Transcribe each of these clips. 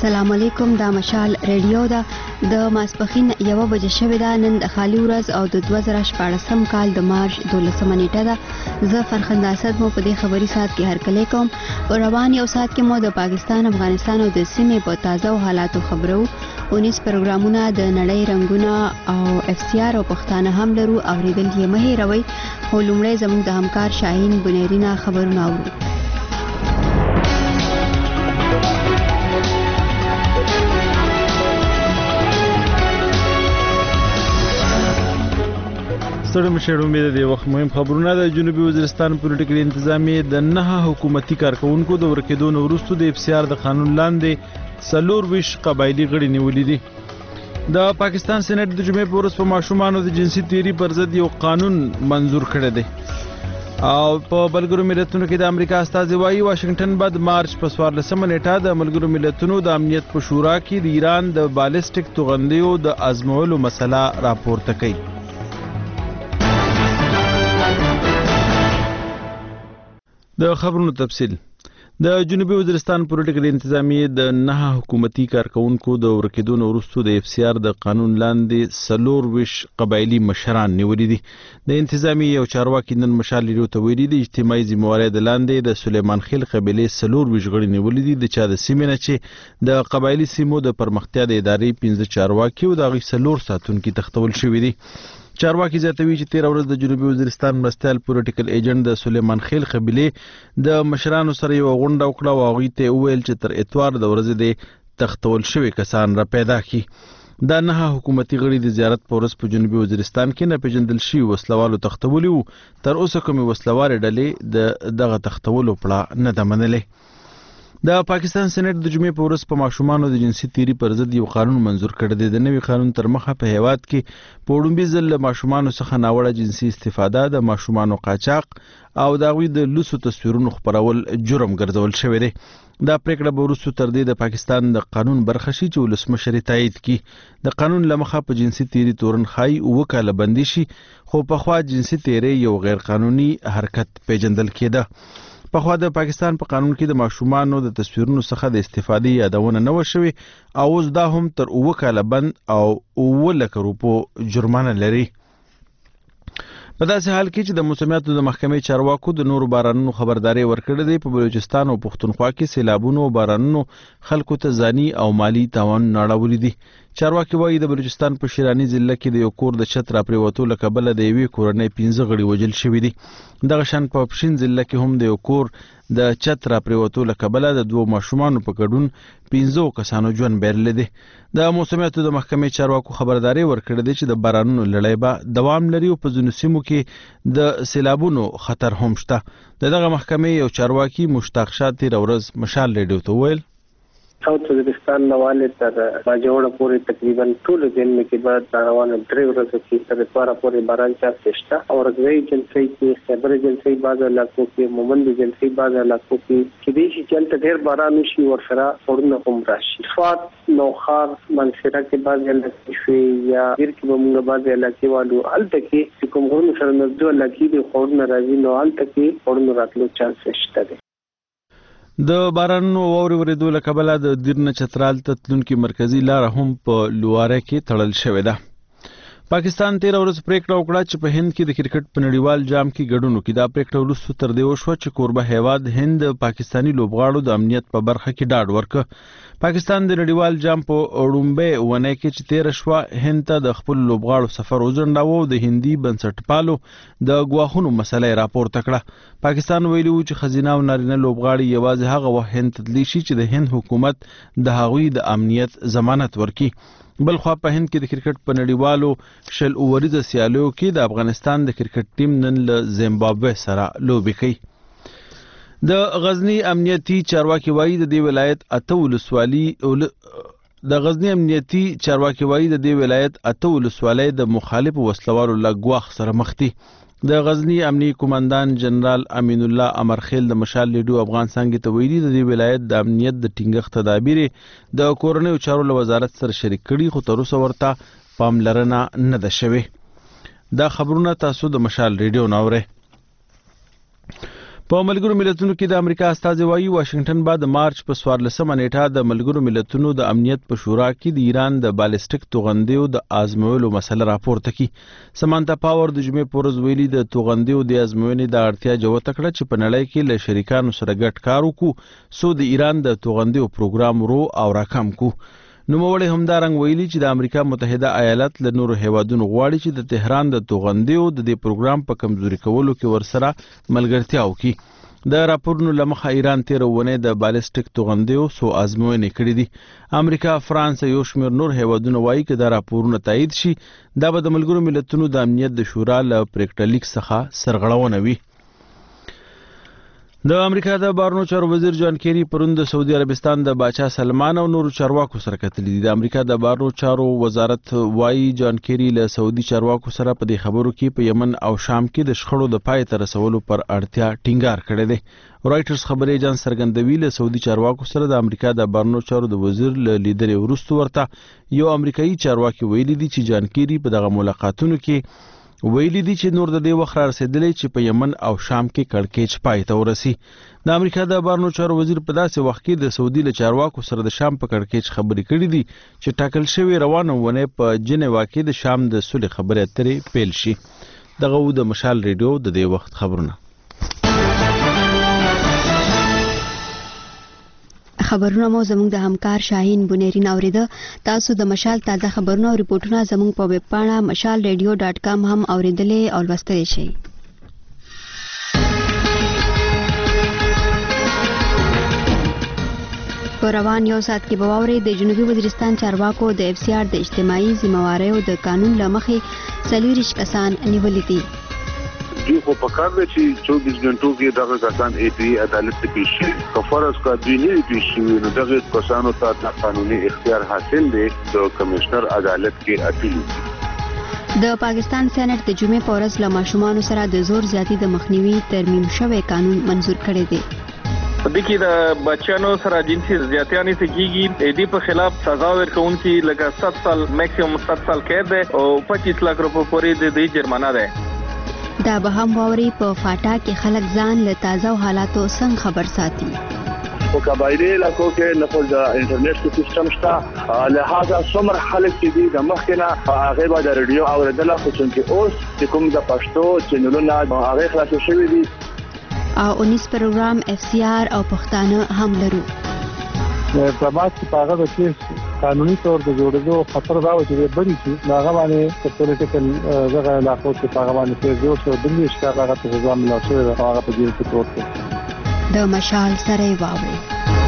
السلام علیکم. دا مشال ریډیو ده. د ماسپخین 1 بجې شوې ده. نن د خالی ورځ او د 2014 کال د مارچ 12 نیټه ده. زه فرخنده اسد مو په دې خبري ساعت کې هرکلی کوم. په روان یو ساعت کې مو د پاکستان، افغانستان او د سیمې په تازه او حالاتو خبرو. 19 پروګرامونه د نړۍ رنگونه او FCR او پښتانه هم لرو. اوریدل یې مه هېروئ. خو لومړی زموږ د همکار شاهین بنیرینا خبرونه اورو. ستړي مشر امید دی وخت مهم خبرونه د جنوبي وزیرستان پولیټیکل انتظامیه د 9 حکومتي کارکونکو د ورکېدو نه وروسته د FCR د قانون لاندې 24 قبایلی غړي نیولې دي. د پاکستان سېنات د جمعې په ورځ په ماشومانو د جنسي تیری پر ضد یو قانون منظور کړی دی او په ملګرو ملتونو کې د امریکا استازي وايي واشنگټن بعد مارچ په 14 نیټه د ملګرو ملتونو د امنیت په شورا کې د ایران د بالستیک توغندیو د ازمولو مسله راپورته کوي. د خبرونو تفصیل. د جنوبي وزیرستان پولیټیکل انتظامیه د 9 حکومتي کارکونکو د ورکېدو نه وروسته د FCR د قانون لاندې 24 قبایلی مشران نیولي دي. د انتظامیه یو چارواکي نن مشال لیدو ته ویلي دي اجتماعي ذمہواري د لاندې د سلیمان خیل قبیلې 24 غړي نیولي دي. د چا د سیمې نه چې د قبایلی سیمو د پرمختیا د ادارې 15 چارواکي او د غي 4 ساتونکي تختول شوي دي. چارواکي زیاتوي چې 13 ورځ د جنوبي وزیرستان مرستیال پولیټیکل ایجنټ د سلیمان خیل قبیلې د مشرانو سره یو غونډه وکړه او هغوی ته وویل چې تر اتوار د ورځې د تختول شوي کسان را پیدا کړي. دا 9 حکومتي غړي د زیارت په ورځ په جنوبي وزیرستان کې نه پیژندل شوي وسلوالو تختولي وو. تر اوسه کومې وسلوالې ډلې دغه تختولو پړه نه ده منلې. د پاکستان سېنات د جمعې په ورځ په ماشومانو د جنسي تیری پر ضد یو قانون منظور کړی دی. د نوي قانون تر مخه په هیواد کې په وړومبي ځل له ماشومانو څخه ناوړه جنسي استفاده، د ماشومانو قاچاق او د هغوی د لوڅو تصویرونو خپرول جرم ګرځول شوی دی. دا پریکړه به وروسته تر دې د پاکستان د قانون برخه شي چې ولسمشر یې تایید کړي. د قانون له مخه په جنسي تیری تورن ښایي 9 کاله بندي شي، خو پخوا جنسي تیری یو غیر قانوني حرکت پیژندل کېده. پخوا د پاکستان په قانون کې د ماشومانو د تصویرونو څخه د استفادې یادونه نه و شوې او اوس دا هم تر 9 کاله بند او 9 لک روپو جرمانه لري. په داسې حال کې چې د موسمیاتو د محکمې چارواکو د نورو بارانونو خبرداري ورکړې دی. په بلوچستان او پښتونخوا کې سیلابونو او بارانونو خلکو ته ځاني او مالی تاوان اړولی دی. چارواکي وایي د بلوچستان په شیراني ضلع کې د یو کور د چت راپریوتو له کبله د یوې کورنۍ 15 غړي وژل شوي دي. دغه شان په پښین ضلع کې هم د یو کور د چت راپریوتو له کبله د 2 ماشومانو په ګډون 15 کسانو ژوند بایللی دی. د موسمیاتو د محکمې چارواکو خبرداري ورکړې ده چې د بارانونو لړۍ به دوام لري او په ځینو سیمو کې د سیلابونو خطر هم شته. دغه محکمې یو چارواکي مشتاق شاه تېره ورځ مشال ریډیو ته وویل ساوث وزیرستان نواله تر باجوړه پورې تقریبا ټول ځینې کې بعد روانه 3 ورځې کې تر اتواره پورې باران چا شته او رغوي جنسي کې خبر جنسي باز علاقو کې مومند جنسي باز علاقو کې دې چې چلته ډېر باران شي او سره ورنه هم راشي. فات نوخار منصره کې باز علاقې شي یا غیر کې موږ باز علاقې والو الته کې کوم غوړو سره نزدو علاقې دي خورن راځي نو الته کې ورنه راتلو چانس شته. د بارانونو واورې ورېدو له کبله د دیرنه چترال ته تلونکې مرکزي لاره هم په لواره کې تړل شوې ده. پاکستان 13 ورځ پریکړه وکړه چې په هند کې د کرکټ په نړیوال جام کې ګډون وکړي. دا پریکړه وروسته تر دې وشوه چې کوربه هیواد هند پاکستاني لوبغاړو د امنیت په برخه کې ډاډ ورکړ. پاکستان د نړیوال جام په وړومبۍ اونۍ کې چې 13 شوه هند ته د خپل لوبغاړو سفر وځنډاوه او د هندي بنسټپالو د ګواښونو مسله راپورته کړه. پاکستان ویلي و چې ښځینه او نارینه لوبغاړي یوازې هغه وخت هند ته تللی شي چې د هند حکومت د هغوی د امنیت ضمانت ورکړي. بل خوا په هند کې د کرکټ په نړیوالو 20 اوریزه سیالیو کې د افغانستان د کرکټ ټیم نن له زیمبابوې سره لوبې کوي. د غزنی امنیتي چارواکي وایي د دې ولایت 8 ولسوالۍ د مخالف وسلوالو له ګواښ سره مخ دي. د غزنی امنیي کمانډان جنرال امین الله امرخیل د مشال لیډو افغان څنګه ته ویلي د دې ولایت د امنیت د ټینګښت تدابیر د کورنیو چارو له وزارت سره شریک کړي خو تر اوسه ورته پاملرنه نه ده شوې. دا خبرونه تاسو د مشال ریډیو ناوره. په ملګرو ملتونو کې د امریکا استازي وايي واشنگټن بعد مارچ په 14 نیټه د ملګرو ملتونو د امنیت په شورا کې د ایران د بالستیک توغندیو د آزمویلو مسله راپورته کړي. سمانتا پاور د جمعې په ورځ ویلي د توغندیو د آزموینې د اړتیا جوته کړه چې په نړۍ کې له شریکانو سره ګډ کار وکړو سو د ایران د توغندیو پروګرام ورو او راکم کو. نوموړي همدارنګ ویلي چې د امریکا متحده ایالات له نورو هیوادونو غواړي چې د تهران د توغندیو د دې پروګرام په کمزوري کولو کې ورسره ملګرتیا وکړي. د راپورونو لمخه ایران 13 ونې د بالستیک توغندیو سو آزموینې کړې دي. امریکا، فرانس یو شمېر نور هیوادونه وایي چې دا راپورونه تایید شي دا به د ملګرو ملتونو د امنیت د شورا له پریکړه لیک څخه سرغړونه وي. د امریکا د بهرنیو چارو وزیر جان کیری پرون د سعودي عربستان د باچا سلمان او نورو چارواکو سره کتلي دي. د امریکا د بهرنیو چارو وزارت وايي جان کیری له سعودي چارواکو سره په دې خبرو کې په یمن او شام کې د شخړو د پای ته رسولو پر اړتیا ټینګار کړی دی. رائټرز خبري ایجنس څرګندوي له سعودي چارواکو سره د امریکا د بهرنیو چارو د وزیر له لیدلې وروسته ورته یو امریکایي چارواکي ویلي دي چې جان کیری په دغه ملاقاتونو کې ویلي دي چې نور د دې وخت رسیدلی چې په یمن او شام کې کړکېچ پای ته ورسي. د امریکا د بهرنیو چارو وزیر په داسې وخت کې د سعودي له چارواکو سره د شام په کړکېچ خبرې کړې دي چې ټاکل شوی روانه ونې په جنیوا کې د شام د صلح خبرې اترې پیل شي. دغه د مشال ریډیو د دې وخت خبرونه. خبرونه مو زموږ د همکار شاهین بنيرین اوریده. تاسو د مشال تازه خبرونه او ریپورتونه زموږ په ویب پاڼه mashalradio.com هم اوریدلې او لوستلی شئ. په روان یو ساعت کې به واورئ د جنوبي وزیرستان چارواکو د FCR د اجتماعي ذمہواریو د قانون له مخې 40 کسان نیولي دي. دوی خو په کار دی چې 24 غنټو کې دغه کسان عدالت ته پیش شي. که فرض کړه دوی نه پیش شي نو دغه کسانو ته د قانوني اختیار حاصل دی د کمشنر عدالت کې اپیل وکړي. د پاکستان سېنات د جمعې په ورځ له ماشومانو سره د زور زیاتی د مخنیوي ترمیم شوی قانون منزور کړی دی. د کې د بچیانو سره جنسي زیاتیانې څخه کیږي د دې په خلاف سزا ورکوونکي لکه 7 سال میکسیمم 7 سال قید دی او 25 لک روپے پورې د جرمانه ده. دا به هم واوري په فاټا کې خلک ځان له تازه حالاتو څنګه خبر ساتي. په قبایلی علاقو کې نه خپل د انټرنیټ سیستم شته لہذا څومره خلک چې دي د مخکنه هغه به د ریډیو اوریدل خو چې اوس چې کوم د پښتو چینلونه هغه خلاص شوی دي او 19 پروګرام FCR او پښتانه هم لرو. په باد کې پاغه د کیس قانوني تور د جوړېدو خطر دا و چې بری چې هغه باندې په پولیټیکل ځای علاقو کې هغه باندې په جوړ شو د دې ښکار هغه ته ځام لا شو هغه په دې کې تور د مشال سره واوري.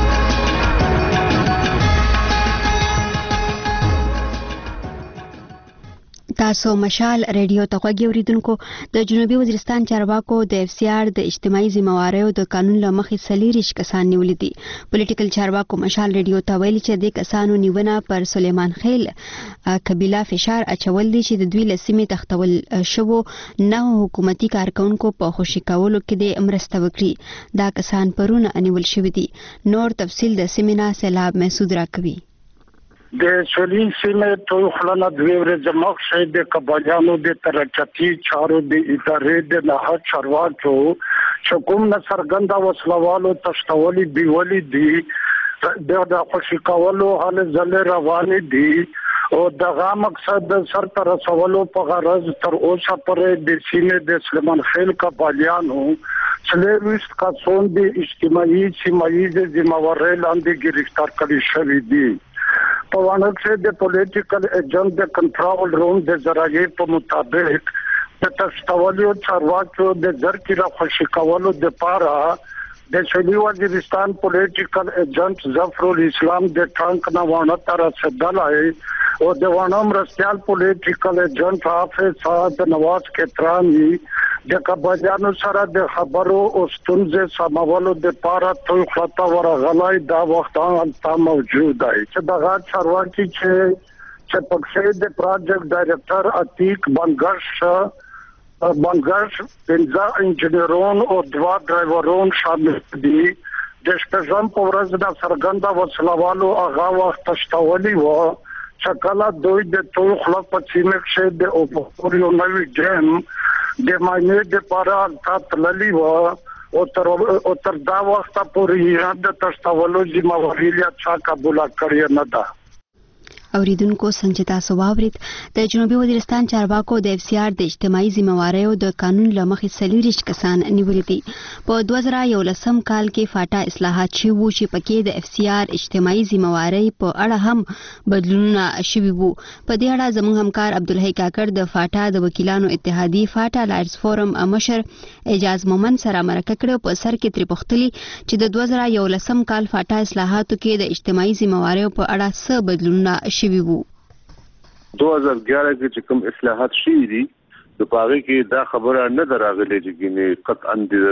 تاسو مشال ریډیو ته غوږی اوریدونکو. د جنوبي وزیرستان چارواکو د FCR د اجتماعي ذمہواریو د قانون له مخې 40 کسان نیولي دي. پولیټیکل چارواکو مشال ریډیو ته ویلي چې د کسانو نیونه پر سلیمان خیل قبیله فشار اچول دي چې د دوی له سیمې تختول شوو نه حکومتي کارکونکو په خوشي کولو کې د مرسته وکړي. دا کسان پرونه نیول شوي دي. نور تفصیل د سیمینا سیلاب محسود راکوي. د سولې سیمې ټول خلانه دوی ورځ مخ د قبایلانو د ترقتی چارو د ادارې د نه چارواکو چې کوم نه سرګنده وسلوالو تشتولي دیولي دي د خوشي کولو حال زل روان دي او دغه مقصد سر تر رسولو په غرض تر اوسه پرې د سیمې د سلیمان خیل قبایلانو څلويست کسان د اجتماعي سیمایي ذمہواري لاندې گرفتار کړي شوي دي. په وانه کې د پولیټیکل ایجنټ د کنټرول روم د ذرایع په مطابق د تشتولیو چارواکو د ذرکی را خوشی کولو د پاره د سولې وزیرستان پولیټیکل ایجنټ ظفر الاسلام د ټانک نه وانه تر سدلای او د وانه مرستيال پولیټیکل ایجنټ حافظ صاد نواز کترانی د قبایانو سره د خبرو او ستونزې سمولو د پاره ټول خطا ورغلای دا وخت هم موجود دی چې دغه چارواکي چې پکې د پروجیکټ ډایریکټر عتیق بنگش پنځه انجنیرون او 2 ډرایورون شامل دي. د شپږم په ورځ د سرګنده وسلوالو هغه وخت تشتولي و چې کله دوی د ټول خلک په سیمه کې د اوپوريو نوې ډیم د ماینې د پاره تللی و او تر دا وخت پورې د تشتولو ذمہ واري چا قبول کړی نه ده. اوریدونکو څنګه تاسو واورید د جنوبي وزیرستان چارواکو د اف سی آر د اجتماعي ذمہواریو د قانون لمخې 40 کسان نیولي دي. په 2011 کال کې فاټا اصلاحات شوي وو چې پکې د اف سی آر اجتماعي ذمہواري په اړه هم بدلونونه شوي وو. په دې اړه زموږ همکار عبدالحی کاکړ د فاټا د وکیلانو اتحادیې فاټا لایرز فورم مشر اعجاز مومن سره مرکه کړې په سر کې ترې پوښتلي چې د 2011 کال فاټا اصلاحاتو کې د اجتماعي ذمہواریو په اړه څه بدلونونه شوي وو. 2011 کې چې کوم اصلاحات شوي دي د پاره کې دا خبره نه دراغلې چې قطعا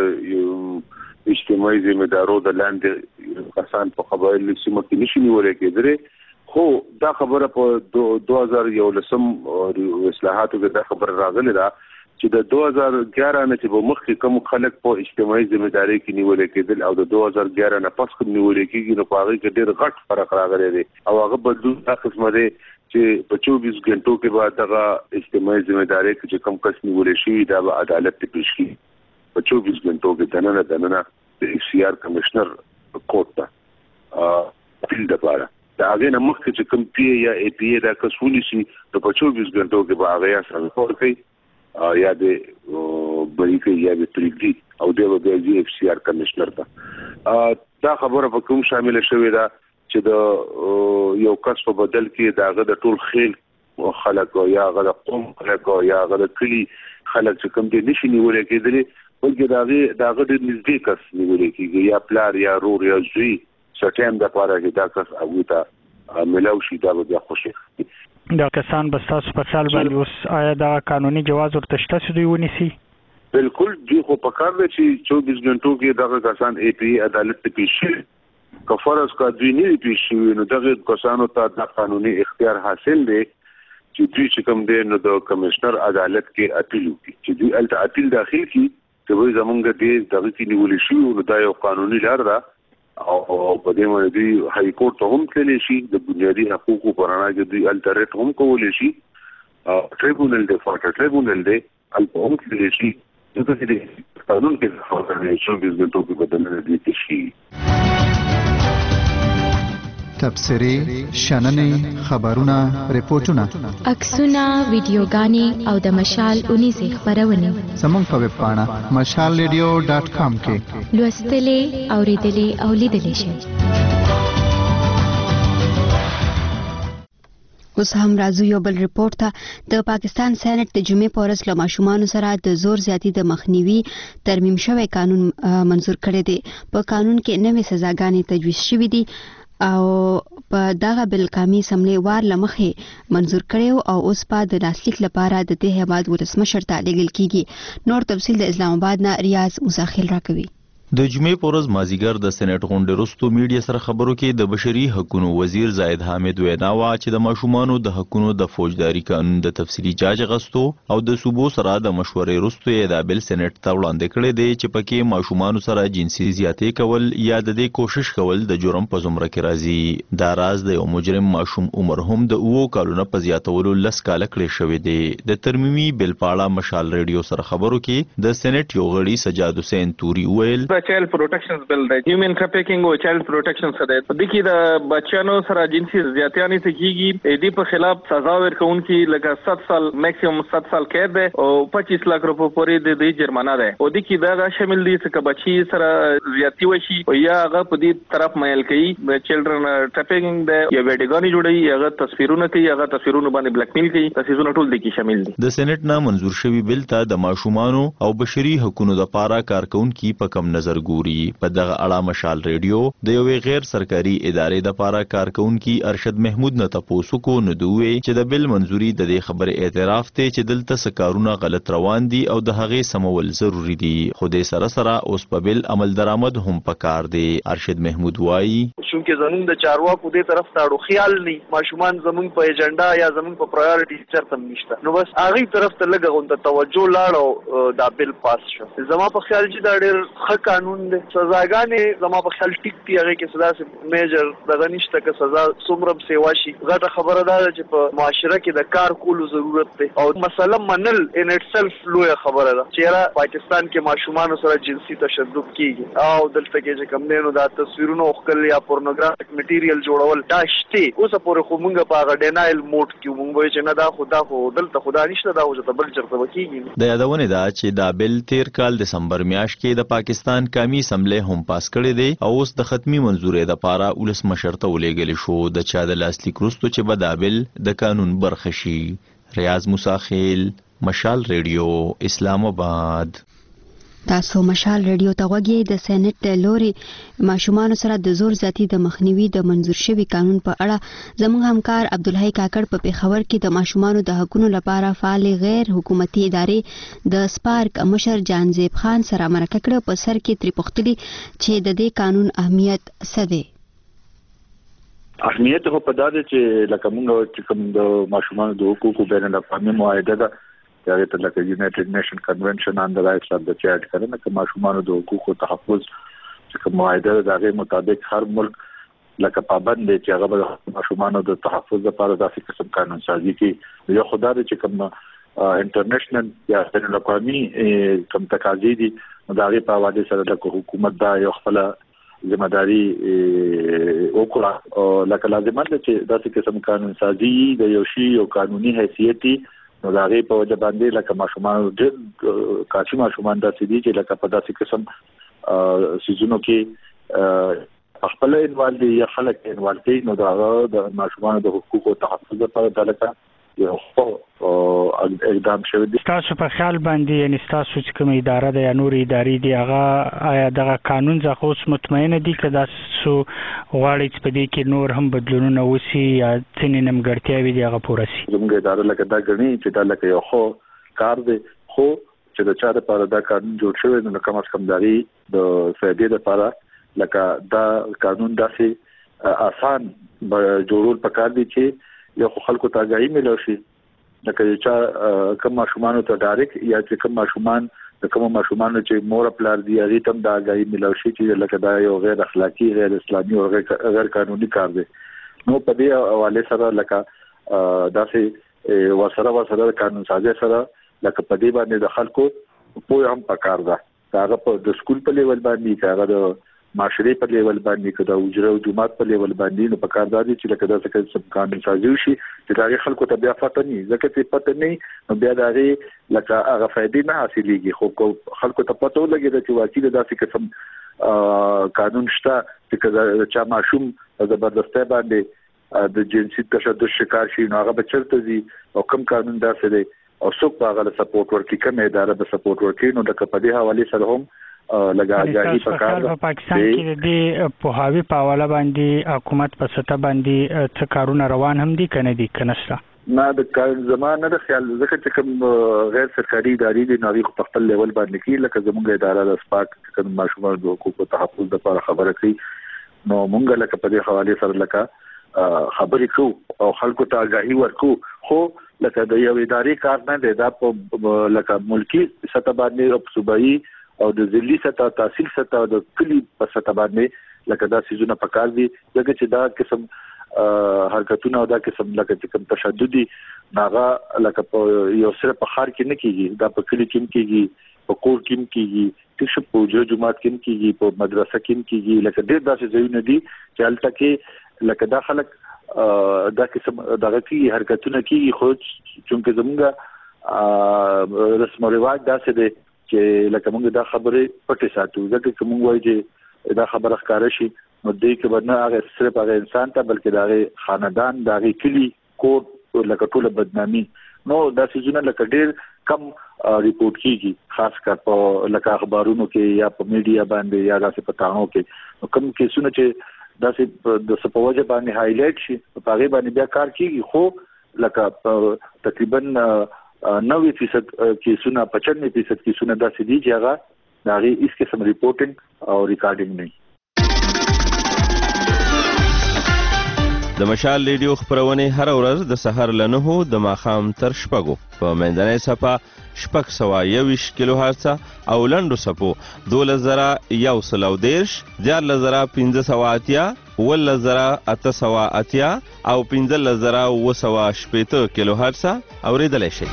د اجتماعي ذمہدارو د لاندې کسان په قبایلو سیمه کې نشي نیول کېدل. خو دا خبره په 2011 اصلاحاتو کې دا خبره راغلې ده چې د 2011 نه چې په مخ کې کوم خلک په اجتماعي ذمہداري کې نیول کېدل او د 2011 نه پس کوم نیول کېږي نو په هغه کې ډېر غټ فرق راغلی دی او هغه بدلون دا قسمه دی چې په 24 غنټو کې بعد دغه اجتماعي ذمہداري چې کوم کس نیول شي دا به عدالت ته پیش کړي. په 24 غنټو کې دننه د اف سی آر کمشنر کوټ ته فیلډ لپاره دا هغه نه مخکې چې کوم پی یا ای پی دا کسونی شي په 24 غنټو کې به هغه یا سره کوي یا د بریکي یا د تریګي او د اف سی آر کمشنر ته دا خبره په کوم شامل شوې ده چې د یو کس په بدل کې داغه د ټول خیل خلک یا غل قوم خلک یا غل کلی خلک چې کوم دي نشي نیول کېدل بلکې داغه د نږدې کس نیول کېږي یا پلار یا رور یا زوی سټیم د پاره کې دا کس هغه ته ملاو شي دا به خوشي. دا کسان بس تاسو په خیال باندې اوس آیا دا قانوني جواز ورته شته چې دوی ونیسي؟ بالکل دوی خو په کار دي چې 24 غنټو کې دغه کسان ای پی عدالت ته پیش شي. که فرض کا دوی نه پیش شي نو دغه کسانو ته د قانوني اختیار حاصل دی چې دوی چې کوم دی نو د کمشنر عدالت کې اپیل وکړي چې دوی الته اپیل داخل کړي چې وایي زمونږ د دغه کې نیول شي نو دا یو قانوني لار ده او په دې باندې دوی هاي کورټ ته هم تللی شي د بنیادي حقوقو پر اړه کې دوی الته ریټ هم کولی شي ټریبونل د فاټا ټریبونل دی الته هم تللی شي دغه چې قانون کې خبره نه شو د 24 غنټو په بدل دی شي. تبصرې، شننې، خبرونه، ریپورتونه، عکسونه، ویډیوګانې او د مشال 19 خبرونه زموږ په ویب پاڼه mashalradio.com کې لوستلې، اوریدلې او لیدلې شئ. اوس هم راځو یو بل ریپورت ته. د پاکستان سېنات د جمعې په ورځ له ماشومانو سره د زور زیاتی د مخنیوي ترمیم شوی قانون منظور کړی دی. په قانون کې نوې سزاګانې تجویز شوې دي او په دغه بل قومي اسمبلی وار لمخې منظور کړو او اوس په د لاسلیک لپاره د دې هیواد ولسمشر ته لیږل کیږي. نور تفصیل د اسلام آباد نه ریاض مساخیل راکوي. د جمعې په ورځ مازیګر د سېنات غونډې وروسته میډیا سره خبرو کې د بشري حقوقو وزیر زاهد حامد وینا وا چې د ماشومانو د حقوقو د فوجداري قانون د تفصیلي جاج غستو او د صوبو سره د مشورې وروسته یې د بل سېنات ته وړاندې کړی دی چې پکې ماشومانو سره جنسي زیاتې کول یا د دې کوشش کول د جرم په زمره کې راځي. دا راز د یو مجرم ماشوم عمر هم د 2 کالونو په زیاتولو 10 کال کړی شوی دی. د ترمیمي بل پاړه مشال ریډیو سره خبرو کې د سېنات یو غړي سجاد حسین توري ویل چایلډ پروټیکشن بل دی هیومن ټریفیکینګ او چایلډ پروټیکشن سره د دې کې د بچیانو سره جنسي زیاتیانې ته کیږي دې په خلاف سزا ورکوونکي لکه 7 سال میکسیمم 7 سال قید دی او 25 لک روپے پورې د دې جرمانه ده او د کې دا شامل دي چې بچي سره زیاتی وشي او یا هغه په دې طرف مایل کوي چلډرن ټریفیکینګ دی یا ویډیوګانی جوړي هغه تصویرونه کوي هغه تصویرونه باندې بلیک میل کوي تاسو ټول د کې شامل دي. د سېنات نه منظور شوی بل ته د ماشومانو او بشري حقوقو د پاره کارکونکو په کم نظر ګوري. په دغه اړه مشال ریډیو د یو غیر سرکاري ادارې د پاره کارکونکو ارشد محمود نه تاسو کو نه دوی چې د بل منظوري د دې خبره اعتراف ته چې دلته سکارونه غلط روان دي او د هغه سمول ضروری دي. خو د سره اوس په بل عمل درآمد هم پکار دی. ارشد محمود وایي چې زمون د چارواکو دې طرف تاړو خیال نه ماشومان زمون په ایجنډا یا زمون په پرایورټي چرته نشته نو بس هغه طرف ته لګون ته توجه لاړو دا بل پاس شو. زما په خیال چې دا ډېر ښه قانون دی سزاګانې زما په خیال ټیک دی هغه کې سزا میجر دغه نشته که سزا څومره سیوا شي غټه خبره ده چې په معاشره کې د کار کولو ضرورت دی او مثلا منل ان اټ سلف لویه خبره ده چې پاکستان کې ماشومان سره جنسي تشدد کیږي او دلته کې چې کوم نه دا تصویرونه خپل یا پورنوګرافیک میټیریل جوړول دا شته اوس پورې خو مونږ په هغه ډینایل موډ کې مونږ چې نه دا خو دلته خدا نشته دا چې بل چرته وکیږي د یادونه ده چې دا بل تیر کال دسمبر میاشت کې د پاکستان قومي اسمبلی هم پاس کړی دی او اوس د ختمي منزورې د پاره ولس مشرته ولېګل شو د چا د لاسلیک وروسته چې به دا بل د قانون برخه شي. ریاض موسی خیل، مشال ریډیو، اسلام آباد. تاسو مشال ریډیو ته غوږی د سېنات لوري ماشومان سره د زور زیاتی د مخنیوي د منزور شوی قانون په اړه زموږ همکار عبدالحی کاکړ په پیښور کې د ماشومان د حقوقو لپاره فعال غیر حکومتي ادارې د سپارک مشر جانزیب خان سره مرکه کړه په سر کې تری پختلی چې د دې قانون اهمیت څه دی. اهمیت هو په داده چې لکه موږ چې کوم د ماشومان د حقوقو بین الاقوامي معاهده ده هغه ته لکه یونایټډ نیشن کنونشن آن د رائټس اف د چایلډ کړنه چې ماشومان د حقوقو تحفظ چې کوم معاهده ده هغه مطابق هر ملک لکه پابند دی چې هغه د ماشومان د تحفظ لپاره داسې قسم قانون سازي کوي. یو خدای چې کوم انټرنیشنل یا بین الاقوامي کوم تقاضې دي دا غي په حواله سره د حکومت دا یو خپل ځمداري وکړه او لکه لازمه ده چې داسې قسم قانون سازي د یو شی او قانوني حیثیت نو دا غي په وجه باندې لکه ماشومان د کاشي ماشومان داسې دي چې لکه په داسې قسم سيزونو کې خپل انوال دي یا خلک انوال دي نو دا د ماشومان د حقوقو تحفظ لپاره دلته یو اقدام شوی دی. تاسو په خیال باندې یعنی تاسو چې کوم اداره ده یا نور ادارې دي هغه آیا دغه قانون ځکه اوس مطمئن دي که تاسو غواړئ چې په دې کې نور هم بدلونونه وشي یا ځینې نیمګړتیاوې دي هغه پوره شي؟ زموږ اداره لکه دا ګڼي چې دا لکه یو خو کار دی خو چې د چا لپاره دا قانون جوړ شوی نو کم از کم دغه د فائدې لپاره لکه دا قانون داسې آسان جوړول پکار دي چې یو خلکو ته آگاهي ملو شي لکه چې کوم ماشومان ته ډایرک یا چې کوم ماشومان د کوم ماشومان چې مور پلار دی هغه تم د آگاهي ملو شي چې لکه دا یو غیر اخلاقی غیر اسلامي او غیر قانوني کار دی. نو په دې حواله سره لکه داسې وسره قانون سازي سره لکه په دې باندې د خلکو په هم پکار ده هغه په د سکول په لیول باندې هغه د معاشري په لیول باندې کدا وجره او جماعت په لیول باندې نو په کار دادي چې لکه دا څه کوم قانون سازي شي چې دا خلکو ته بیا پته نه ځکه چې پته نه نو بیا دا لکه هغه فائدې نه حاصلېږي خو خلکو ته پته ولګي چې واقعي دا څه قسم قانون شته چې چا ماشوم زبردسته باندې د جنسي تشدد شکار شي نو هغه بچرته دي او کوم قانون داسې دی او څوک په هغه سپورټ ورکړي کوم اداره به سپورټ ورکړي نو د کپدي حواله سره هم لګاګاهي پکار په پاکستان کې د پوهاوی په حواله باندې حکومت په سطح باندې څه کارونه روان هم دي کنه دي کنهسته نه د زمانه د خیال ځکه چې کوم غیر سرکاري ادارې دي نوې خپل لیول باندې کې لکه زموږ اداره د سپاک کوم ماشومان د حقوقو تحفظ لپاره خبره کوي نو مونږ لکه په دې حواله سره لکه خبرې کوو او خلکو ته آگاهي ورکو خو لکه د یو ادارې کار نه دی دا په لکه ملکی سطح باندې او صوبایي او د ځلي سطح تحصیل سطح د کلی په سطح باندې لکه دا سيزونه پکار دي دغه چې دا قسم حرکتونه او دا قسم لکه کوم تشددي ناغه لکه په یو سره په خار کې نه کیږي دا په کلی کې کیږي په کور کې کیږي چې په جماعت کې کیږي په مدرسه کې کیږي لکه ډېر داسې ځایونه دي چې هلته کې لکه دا خلک دا قسم دغه کې حرکتونه کیږي خو چې زمونږ رسم او رواج داسې دي چې لکه موږ دا خبره پټه ساتو ځکه چې موږ وایو چې دا خبره ښکاره شي نو دې کې بدنه هغه صرف هغه انسان ته بلکې دا خاندان دا کلی کور لکه ټول بدنامي نو دا سيزونه لکه ډېر کم ریپورت کیږي خاص کر په لکه اخبارونو کې یا په میډیا باندې یا داسې پټانو کې کم کیسونه چې داسې د سپوجه باندې هایلایټ شي په هغه باندې بیا کار کیږي خو لکه تقریبا 90% کیسونه 95% کیسونه داسې دي چې هغه دغه هیڅ قسم ریپورټینګ او ریکارډینګ نه د مشال ریډیو خپرونې هر ورځ د سحر له 9 د ماښام تر 6 په منځنۍ صفحه 621 کیلو هرتز او لنډو صفو 12110 14580 11880 او 15980 کیلو هرتز اوریدلای شئ.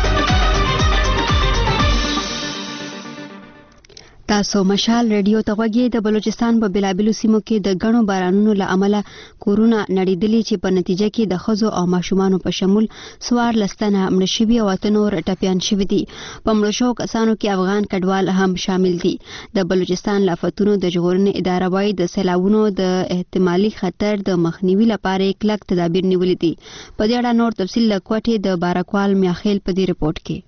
تاسو مشال ریډیو ته غوږی د بلوچستان په بلابلو سیمو کې د غنو بارانونو له امله کورونا نړیدلی چې په نتیجه کې د خزو او ماشومانو په شمول 14 تنه مړه شوي او 8 نور ټپيان شوي دي. په مړه شو کسانو کې افغان کډوال هم شامل دي. د بلوچستان لافتونو د ژغورنې اداره وايي د سیلابونو د احتمالي خطر د مخنیوي لپاره کلک تدابیر نیولې دي. په دې اړه نور تفصیل له کوټې د بارکوال میاخیل په دې رپورت کې.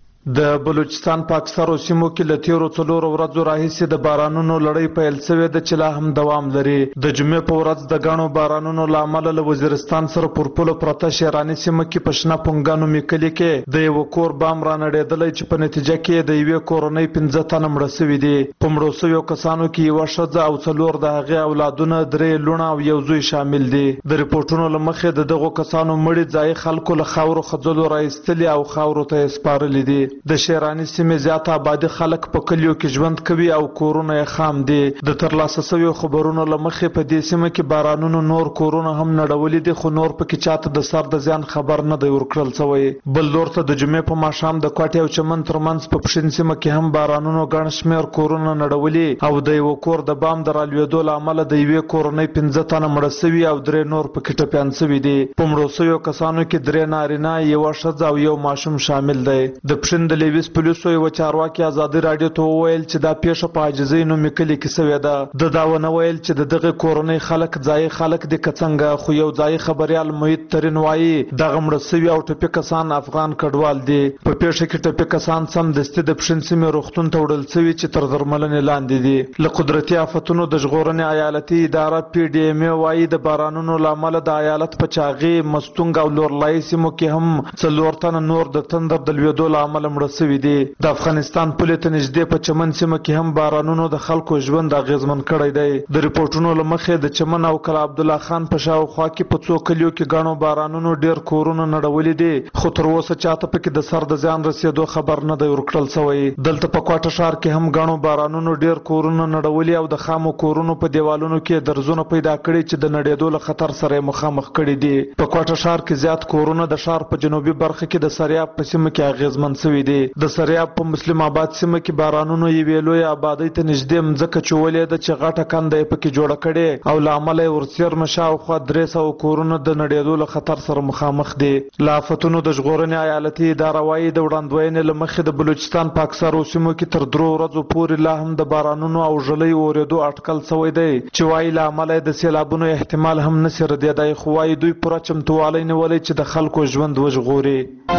د بلوچستان په اکثرو سیمو کې له تیرو 4 ورځو راهیسې د بارانونو لړۍ پیل شوې ده چې لا هم دوام لري. د جمعې په ورځ د غنو بارانونو له امله له وزیرستان سره پر پوله پرته شیراني سیمه کې په شنه پونګانو میکلي کې د یو کور بام را نړېدلی چې په نتیجه کې د یوې کورنۍ 15 تنه مړه شوي دي. په مړو شویو کسانو کې یوه ښځه او 4 د هغې اولادونه 3 لوڼه او یو زوی شامل دي. د ریپورټونو له مخې د دغو کسانو مړي ځای خلکو له خاورو خځلو راایستلي او خاورو ته یې سپارلي دي. د شیراني سیمې زیاته آبادي خلک په کلیو کې ژوند کوي او کورونه یې خام دي. د ترلاسه شویو خبرونو له مخې په دې سیمه کې بارانونو نور کورونه هم نړولي دي خو نور پکې چاته د سر د زیان خبر نه دی ورکړل شوی. بل لور ته د جمعې په ماښام د کوټې او چمن ترمنځ په پښین سیمه کې هم بارانونو ګڼ شمېر کورونه نړولي او د یو کور د بام د رالوېدو له امله د یوې کورنۍ 15 تنه مړه شوي او 3 نور پکې ټپیان شوي دي. په مړو شویو کسانو کې 3 نارینه یوه ښځه او یو ماشوم شامل دی. د پښین د لیویس پولیسو یو چارواکي ازادي راډیو ته وویل چې دا پیښه په عاجزۍ نومې کلي کې شوې ده. د دا ونه ویل چې د دغه کورنۍ خلک ځایي خلک دي که څنګه خو یو ځایي خبریال محیط ترین وایي دغه مړه شوي او ټپي کسان افغان کډوال دي. په پیښه کې ټپي کسان سمدستي د پښین سیمې روغتون ته وړل شوي چې تر درملنې لاندې دي. له قدرتي آفتونو د ژغورنې ایالتي اداره PDMA وایي د بارانونو له امله د ایالت په چاغې مستونګ او لورلای سیمو کې هم 4 تنه نور د تندر د لوېدو له امله مړه شوي دي. د افغانستان پولې ته نږدې په چمن سیمه کې هم بارانونو د خلکو ژوند اغیزمن کړی دی. د ریپورټونو له مخې د چمن او کلا عبدالله خان په شاوخوا کې په څو کلیو کې ګڼو بارانونو ډیر کورونه نړولي دي خو تر اوسه چاته پکې د سر د زیان رسېدو خبر نه دی ورکړل شوی. دلته په کوټه ښار کې هم ګڼو بارانونو ډیر کورونه نړولي او د خامو کورونو په دیوالونو کې درزونه پیدا کړي چې د نړېدو له خطر سره مخامخ کړي دي. په کوټه ښار کې زیات کورونه د ښار په جنوبي برخه کې د سریاب په سیمه کې اغیزمن شوي دي. د سریاب په مسلم آباد سیمه کې بارانونو یوې لویې آبادۍ ته نږدې مځکه چولې ده چې غټه کنده یې پکې جوړه کړې او له امله یې ورڅېرمه شاوخوا 300 کورونه د نړېدو له خطر سره مخامخ دي. له آفتونو د ژغورنې ایالتي اداره وایي د وړاندوینې له مخې د بلوچستان په اکثرو سیمو کې تر 3 ورځو پورې لا هم د بارانونو او ژلۍ اورېدو اټکل شوی دی چې وایي له امله یې د سیلابونو احتمال هم نشي ردېدی خو وایي دوی پوره چمتووالی نیولی چې د خلکو ژوند وژغوري.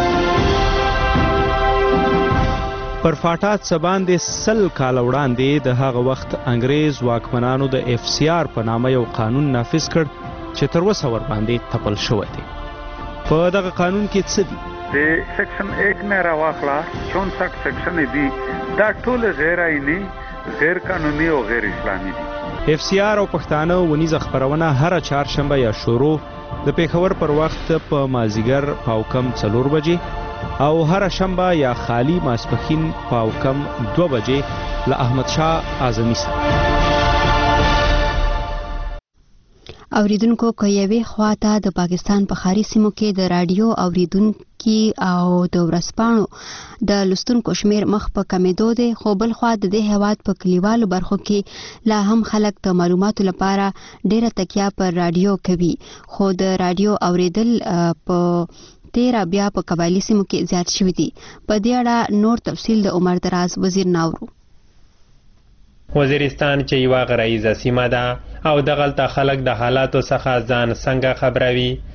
پر فاټات سباندې 100 کال وړاندې د هغه وخت انګریز واکمنانو د FCR په نامه یو قانون نافذ کړ چې تر اوسه ورباندې تپل شوی دی. په دغه قانون کې څه دي؟ د سیکشن 1 نه راواخلا 64 سیکشن دي دا ټول غیر آئینی غیر قانوني او غیر اسلامي دي. FCR او پښتانه ونیزه خبرونه هر چهارشنبه یا شروع د پیښور پر وخت په مازیګر پاوکم 4 بجې او هر شنبه یا خالی ماسپخین پاوکم 2 بجې له احمد شاه اعظمي سره. اوریدونکو کویوي خواته د پاکستان په خاري سیمو کې د رادیو اوریدونکو او د ورسپانو د لستونکو شمیر مخ په کمیدو دی خو بل خوا د دې هیواد په کلیوالو برخو کې لا هم خلک د معلوماتو لپاره ډیره تکیه پر رادیو کوي خو د رادیو اوریدل په 13 بیا په قبایلی سیمو کې زیات شوي دي. په دې اړه نور تفصیل د عمر دراز وزیر ناورو. وزیرستان چې یوه غرایزه سیمه ده او دغلته خلک د حالاتو څخه ځان څنګه خبروي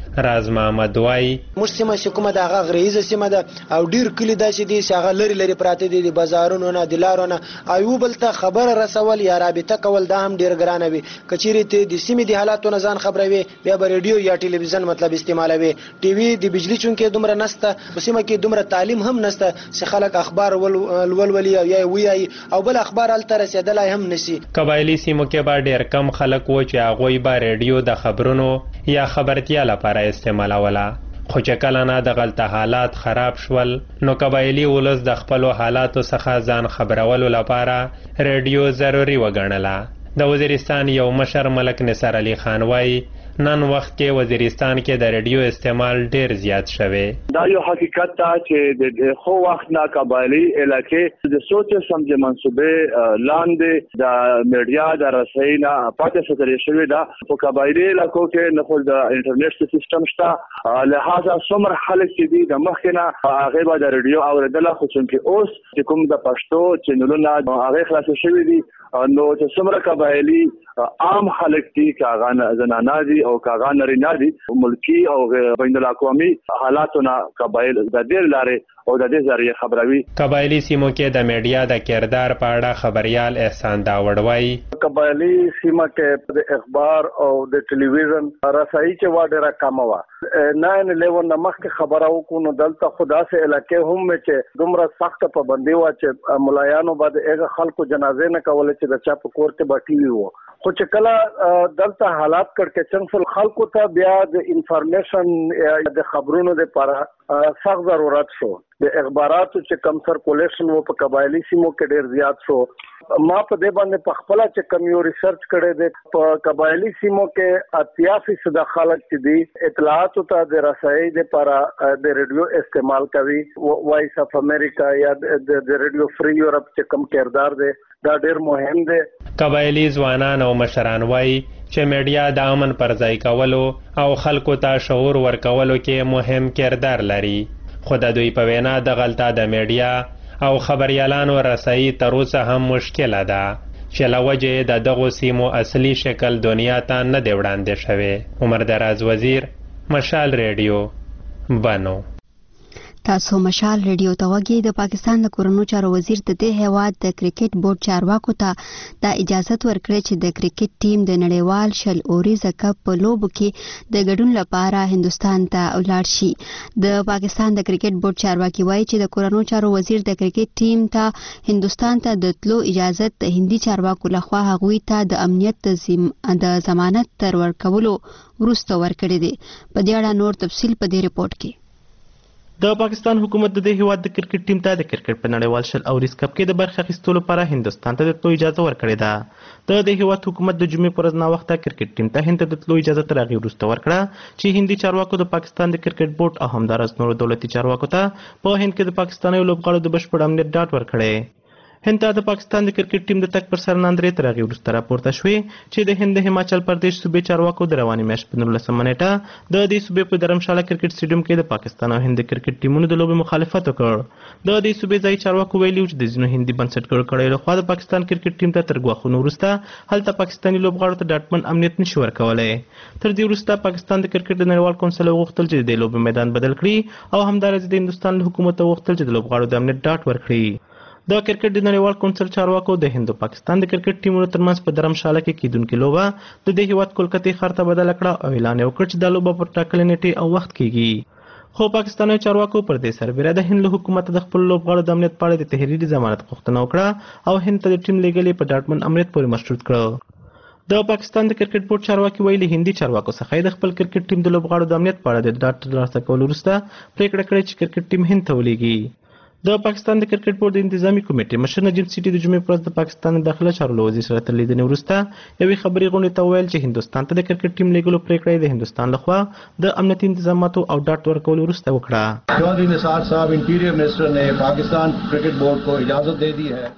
راز محمد وای موږ سیمه چې کومه د هغه غریزه سیمه ده او ډیر کلی داسې دي چې هغه لري لري پراته دي د بازارونو نه د لارو نه او بل ته خبر رسول یا رابطه کول دا هم ډیر ګرانه وي کچېرې ته د سیمې د حالاتو نه ځان خبروي بیا به ریډیو یا ټلویزیون مطلب استعمالوي ټي وي د بجلی چونکې دومره نسته په سیمه کې دومره تعلیم هم نسته چې خلک اخبار ولولي او یا وایي او بل اخبار هلته رسېدلی هم نشي. قبایلي سیمو کې به ډیر کم خلک و چې هغوی به ریډیو د خبرونو یا خبرتیا لپاره استعمالوله خو چې کله نه دغلته حالات خراب شول نو قبایلي ولس د خپلو حالاتو څخه ځان خبرولو لپاره ریډیو ضروري وګڼله. د وزیرستان یو مشر ملک نصر علي خان وایي نن وخت کې وزیرستان کې د ریډیو استعمال ډیر زیات شوی. دا یو حقیقت ته چې د خو وخت نه قبایلی علاقې د سوچ سمجھ منصوبه لاندې د میډیا د رسۍ نه پاتې ستري شوی دا په قبایلی علاقو کې نه خو د انټرنیټ سیستم شته لہذا څومره خلک چې دي د مخکنه هغه به د ریډیو اوریدل خو چې اوس چې کوم د پښتو چینلونه هغه خلاص شوی دي نو چې څومره قبایلی عام خلک دي کاغان زنانه دي او کاغان نارینه دي ملکی او بین الاقوامي حالاتونه قبایل د ډېر لارې او د دې ذریعہ خبروي. قبایلی سیمو کې د میډیا د کردار په اړه خبريال احسان داوړ وایي قبایلی سیمه کې د اخبار او د ټلویزیون رسایي چې وا ډېره کم وه 9/11 نه مخکې خبره وکړو نو دلته خو داسې علاقې هم چې دومره سخته پابندي وه چې ملایانو به د هغه خلکو جنازې نه کولې چې د چا په کور کې به ټي وي وو خو چې کله دلته حالات کړکېچن شول خلکو ته بیا د انفارمیشن د خبرونو لپاره سخت ضرورت شو. د اخباراتو چې کم سرکولیشن و په قبایلی سیمو کې ډیر زیات شو. ما په دې باندې په خپل چې کم یو ریسرچ کړی دی په قبایلی سیمو کې 88% خلک چې دي اطلاعاتو ته د رسایي لپاره د ریډیو استعمال کوي. وایس اف امریکا یا د ریډیو فری یورپ چې کم کردار دی دا ډیر مهم دی. قبایلی ځوانان او مشران وایي چې میډیا د امن پر ځای کولو او خلکو ته شعور ورکولو کې مهم کردار لري خو د دوی په وینا دغلته د میډیا او خبريالانو رسایي تر اوسه هم مشکله ده چې له وجې د دغو سیمو اصلي شکل دنیا ته نه دی وړاندې شوی. عمر دراز وزیر مشال ریډیو بنو. تاسو مشال ریډیو ته وګورئ. د پاکستان د کورنو چارو وزیر د دې هیواد د کرکټ بورډ چارواکو ته د اجازه ورکړې چې د کرکټ ټیم د نړیوال شل اوریزه کپ په لوبو کې د ګډون لپاره هندستان ته ولاړ شي. د پاکستان د کرکټ بورډ چارواکي وایي چې د کورنو چارو وزیر د کرکټ ټیم ته هندستان ته د تلو اجازه د هندي چارواکو لخوا هغوی ته د امنیت د ضمانت تر ورکولو وروسته ورکړي دي. په دې اړه نور تفصیل په دې ریپورت کې. د پاکستان حکومت د دې هیواد د کرکټ ټیم ته د کرکټ په نړیوال شل اوریز کپ کې د برخه اخیستلو لپاره هندستان ته د تلو اجازه ورکړې ده. د دې هیواد حکومت د جمعې پر ورځ ناوخته کرکټ ټیم ته هند ته د تلو اجازه تر هغې وروسته ورکړه چې هندي چارواکو د پاکستان د کرکټ بورډ او همداراز نورو دولتي چارواکو ته په هند کې د پاکستاني لوبغاړو د بشپړ امنیت ډاډ ورکړی. هند ته د پاکستان د کرکټ ټیم د تګ پر سر نن درې تر هغې وروسته راپورته شوې چې د هند د هماچل پردیش صوبې چارواکو د روانې میاشتې په 19 نیټه د دې صوبې په درمشاله کرکټ سټیډیم کې د پاکستان او هند د کرکټ ټیمونو د لوبې مخالفت وکړ. د دې صوبې ځایي چارواکو ویلي چې د ځینو هندي بنسټګرو کړیو لخوا د پاکستان کرکټ ټیم ته تر ګواښونو وروسته هلته پاکستاني لوبغاړو ته ډاډمن امنیت نشي ورکولی. تر دې وروسته پاکستان د کرکټ د نړیوال کونسل وغوښتل چې د لوبې میدان بدل کړي او همداراز د هندوستان له حکومت وغوښتل چې د لوبغاړو د امنیت ډاډ ورکړي. د کرکټ د نړیوال کونسل چارواکو د هند او پاکستان د کرکټ ټیمونو ترمنځ په درمشاله کې کیدونکې لوبه د دې هیواد کولکتې ښار ته بدله کړه او اعلان یې وکړ چې دا لوبه پر ټاکلې نیټې او وخت کیږي. خو پاکستاني چارواکو پر دې سربېره د هند له حکومت د خپل لوبغاړو د امنیت په اړه د تحریري ضمانت غوښتنه وکړه او هند ته د ټیم لیږل په ډاډمن امنیت پورې مشروط کړ. د پاکستان د کرکټ بورډ چارواکي ویلي هندي چارواکو څخه د خپل کرکټ ټیم د لوبغاړو د امنیت په اړه د ډاډ ترلاسه کولو وروسته پریکړه کړې چې کرکټ ټیم هند ته ولیږي. د پاکستان د کرکټ بورډ د انتظامی کمیټې مشر نجیب سیټي د جمعې پر ورځ د پاکستان د داخله چارو له وزیر سره تر لیدنې وروسته یوې خبري غونډې ته وویل چې هندوستان ته د کرکټ ټیم لیږلو پریکړه یې د هندوستان لخوا د امنیتي انتظاماتو او ډاډ ورکولو وروسته وکړه. چودھری نثار صاحب انٹیریئر منسٹر نے پاکستان کرکٹ بورڈ کو اجازت دے دی ہے.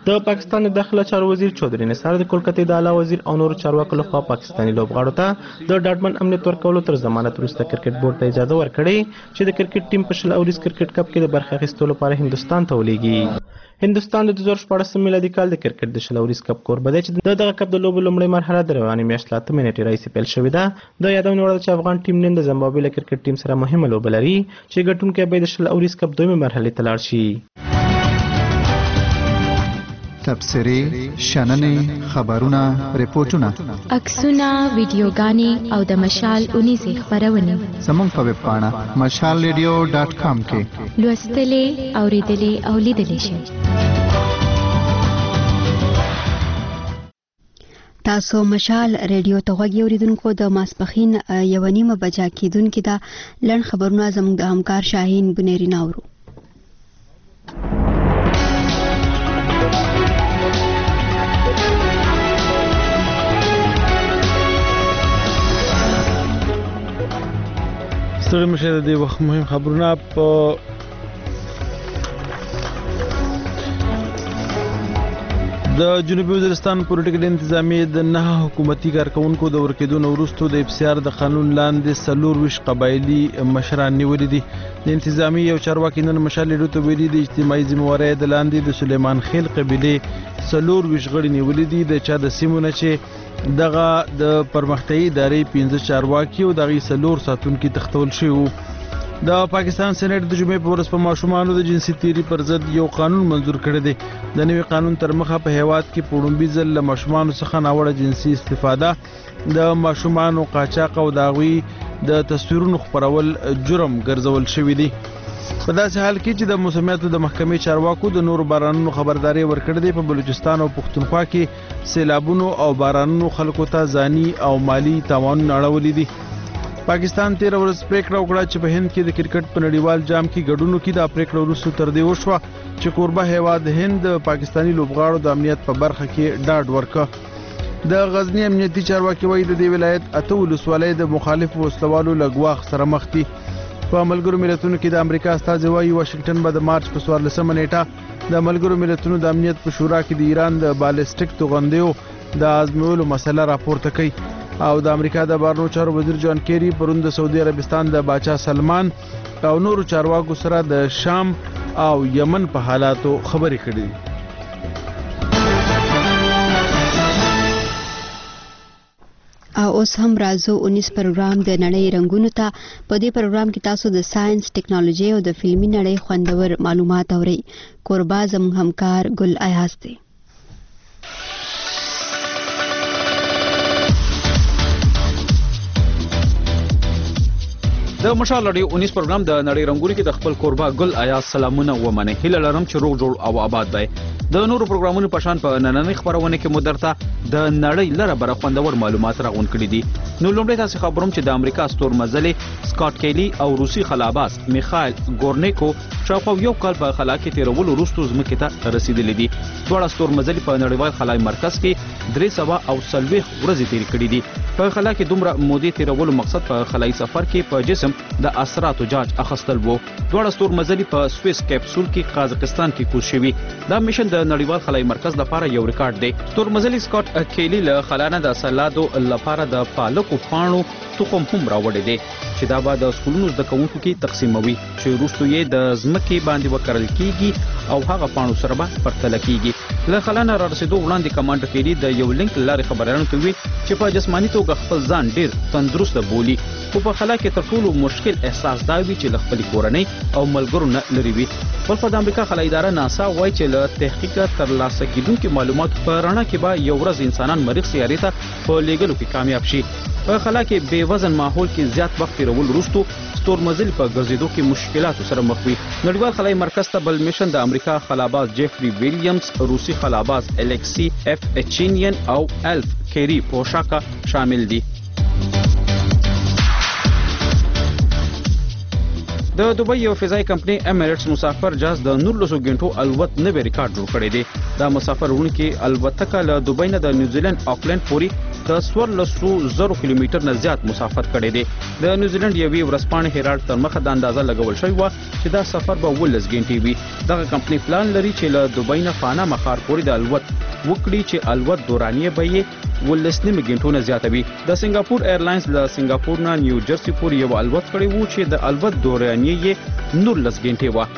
د پاکستان د داخله چارو وزیر چودري نثار د کولکتې د اعلی وزیر او نور چارواکو لخوا پاکستاني لوبغاړو ته د ډاډمن امنیت ورکولو تر ضمانت وروسته کرکټ بورډ ته اجازه ورکړې چې د کرکټ ټیم په 20 اوریز کرکټ کپ کې د برخه اخیستلو لپاره هندستان ته ولېږي. هندستان د 2014 میلادي کال د کرکټ د 20 اوریز کپ کوربه دی چې دغه کپ د لوبو لومړۍ مرحله د روانې میاشتې 8 نیټې راهیسې پیل شوې ده. د یادونه وړ ده چې افغان ټیم نن د زمبابوې له کرکټ ټیم سره مهمه لوبه لري چې ګټونکی به د 20 اوریز کپ دویمه مرحلې ته لاړ شي. تبصرې، شننې، خبرونه، ریپورتونه، عکسونه، ویډیوګانې او د مشال اونیزې خپرونې زموږ په ویب پاڼه mashalradio.com کې لوستلې، اوریدلې او لیدلې شئ. تاسو مشال ریډیو ته غوږی اوریدونکو د ماسپخین 1:30 بجا کېدونکې دا لړ خبرونه زموږ د همکار شاهین بنيري ناورو. ستړي مشه د وخت مهم خبرونه په د جنوبي وزیرستان پولیټیکل انتظامیه د 9 حکومتي کارکونکو د ورکېدو نه وروسته د افسیار د قانون لاندې 24 قبایلي مشران نیولي دي. د انتظامیه یو چارواکي نن مشال ریډیو ته ویلي د اجتماعي ذمہوارۍ د لاندې د سلیمان خیل قبیلې 24 غړي نیولي دي د چا د سیمونه چې دغه د پرمختیايي ادارې 15 چارواکي او دغه 4 ساتونکي تختول شوی. د پاکستان سېنات د جمعې په ورځ په ماشومانو د جنسي تیری پر ضد یو قانون منزور کړی دی. د نوي قانون تر مخه په هیواد کې په لومړي ځل له ماشومانو څخه ناوړه جنسي استفاده، د ماشومانو قاچاق او د هغوی د تصویرونو خپرول جرم ګرځول شوی دی. په داسې حال کې چې د موسمیاتو د محکمې چارواکو د نورو بارانونو خبرداري ورکړې ده. په بلوچستان او پښتونخوا کې سیلابونو او بارانونو خلکو ته ځاني او مالی تاوانونه اړولي دي. پاکستان 13 ورځ پریکړه وکړه چې په هند کې د کرکټ په نړیوال جام کې ګډون وکړي. دا پریکړه وروسته تر دې وشوه چې کوربه هیواد هند پاکستاني لوبغاړو د امنیت په برخه کې ډاډ ورکړ. د غزنی امنیتي چارواکي وایي د دې ولایت 8 ولسوالۍ د مخالفو وسلوالو له ګواښ سره مخ دي. په ملګرو ملتونو کې د امریکا استازي وایي واشنگټن به د مارچ په 14 نیټه د ملګرو ملتونو د امنیت په شورا کې د ایران د بالستیک توغندیو د آزمولو مسله راپورته کوي. او د امریکا د بهرنیو چارو وزیر جان کیری پرون د سعودي عربستان د باچا سلمان او نورو چارواکو سره د شام او یمن په حالاتو خبرې کړې. او اوس هم راځو 19 پروګرام د نړۍ رنگونو ته. په دې پروګرام کې تاسو د ساينس، ټیکنالوژي او د فلمي نړۍ خوندور معلومات اورئ. قربا زموږ همکار ګل ایاز دی. د مشال رادیو 19 پروګرام د نړۍ رنگونو کې د خپل قربا ګل ایاز سلامونه ومنه. هیله لرم چې روغ جوړ او آباد وي. د نورو پروګرامونو په شان په نننۍ خبرونه کې مو درته د نړۍ لره بر خوندور معلومات راغون کړي دي. نو لومړی تاسو خبروم چې د امریکا ستور مزلې سکاٹ کیلی او روسي خلاباز میخائیل گورنیکو شاوخوا یو کال په خلا کې تیرولو وروسته ځمکې ته رسیدلي دي. دواړه ستور مزلې په نړیوال خلای مرکز کې 340 ورځې تیر کړي دي. په خلا کې دومره مودې تیرولو مقصد په خلای سفر کې په جسم د اثراتو جاج اخستل وو. دواړه ستور مزلې په سويس کیپسول کې قازقستان کې کوز شوي. دا میشن د نړیوال خلای مرکز لپاره یو ریکارډ دی. ستور مزلې سکاٹ کیلی له خلانه د سلادو لپاره د پالکو پاڼو تخم هم راوړی دی چې دا به د سکولونو زده کوونکو کې تقسیموي چې وروسته یې د ځمکې باندې وکرل کیږي او هغه پاڼو سره به پرتله کیږي. له خلانه را رسیدو وړاندې کمانډر کیلی د یو لینک لارې خبرانو ته وی چې په جسماني توګه خپل ځان ډیر تندرست بولی. په خلا کې تر ټولو مشکل احساس دا وی چې خپل کورنۍ او ملګرو نه لري وي. په امریکا خلای اداره ناسا وایي چې له تحقیق تر لاسه کیدونکو معلومات په رڼا کې به یو ورځ انسانان مریخ سیارې ته په لیږلو کې کامیاب شي. په خلا کې بے وزن ماحول کې زیات وخت تیرول وروسته ستور مزل په ګرځېدو کې مشکلاتو سره مخ وي. نړیوال خلای مرکز ته بل میشن د امریکا خلاباز جیفری ویلیامز، روسي خلاباز الکسی اف اچینین او الف کیری پوشاکا شامل دي. د دوبۍ یو فضایي کمپنۍ امریټس مسافر جهاز د 19 غنټو الوت نوی ریکارډ جوړ کړی دی. دا مسافر وړونکي الوتکه له دوبۍ نه د نیوزیلند آکلند پورې د 1400 کیلومتر نه زیات مسافت کړی دی. د نیوزیلند یوې ورځپاڼې هیرالډ تر مخه د اندازه لګول شوی و چې دا سفر به 12 غنټې وي. دغه کمپنی پلان لري چې له دوبۍ نه پاناما ښار پورې د الوت وکړي چې الوت دورانیه به یې 12 غنټو نه زیاته وي. د سنگاپور ایرلاینز له سنگاپور نه نیو جرسي پورې یو الوت کړی وو چې د الوت دورانیه یې 19 غنټې و.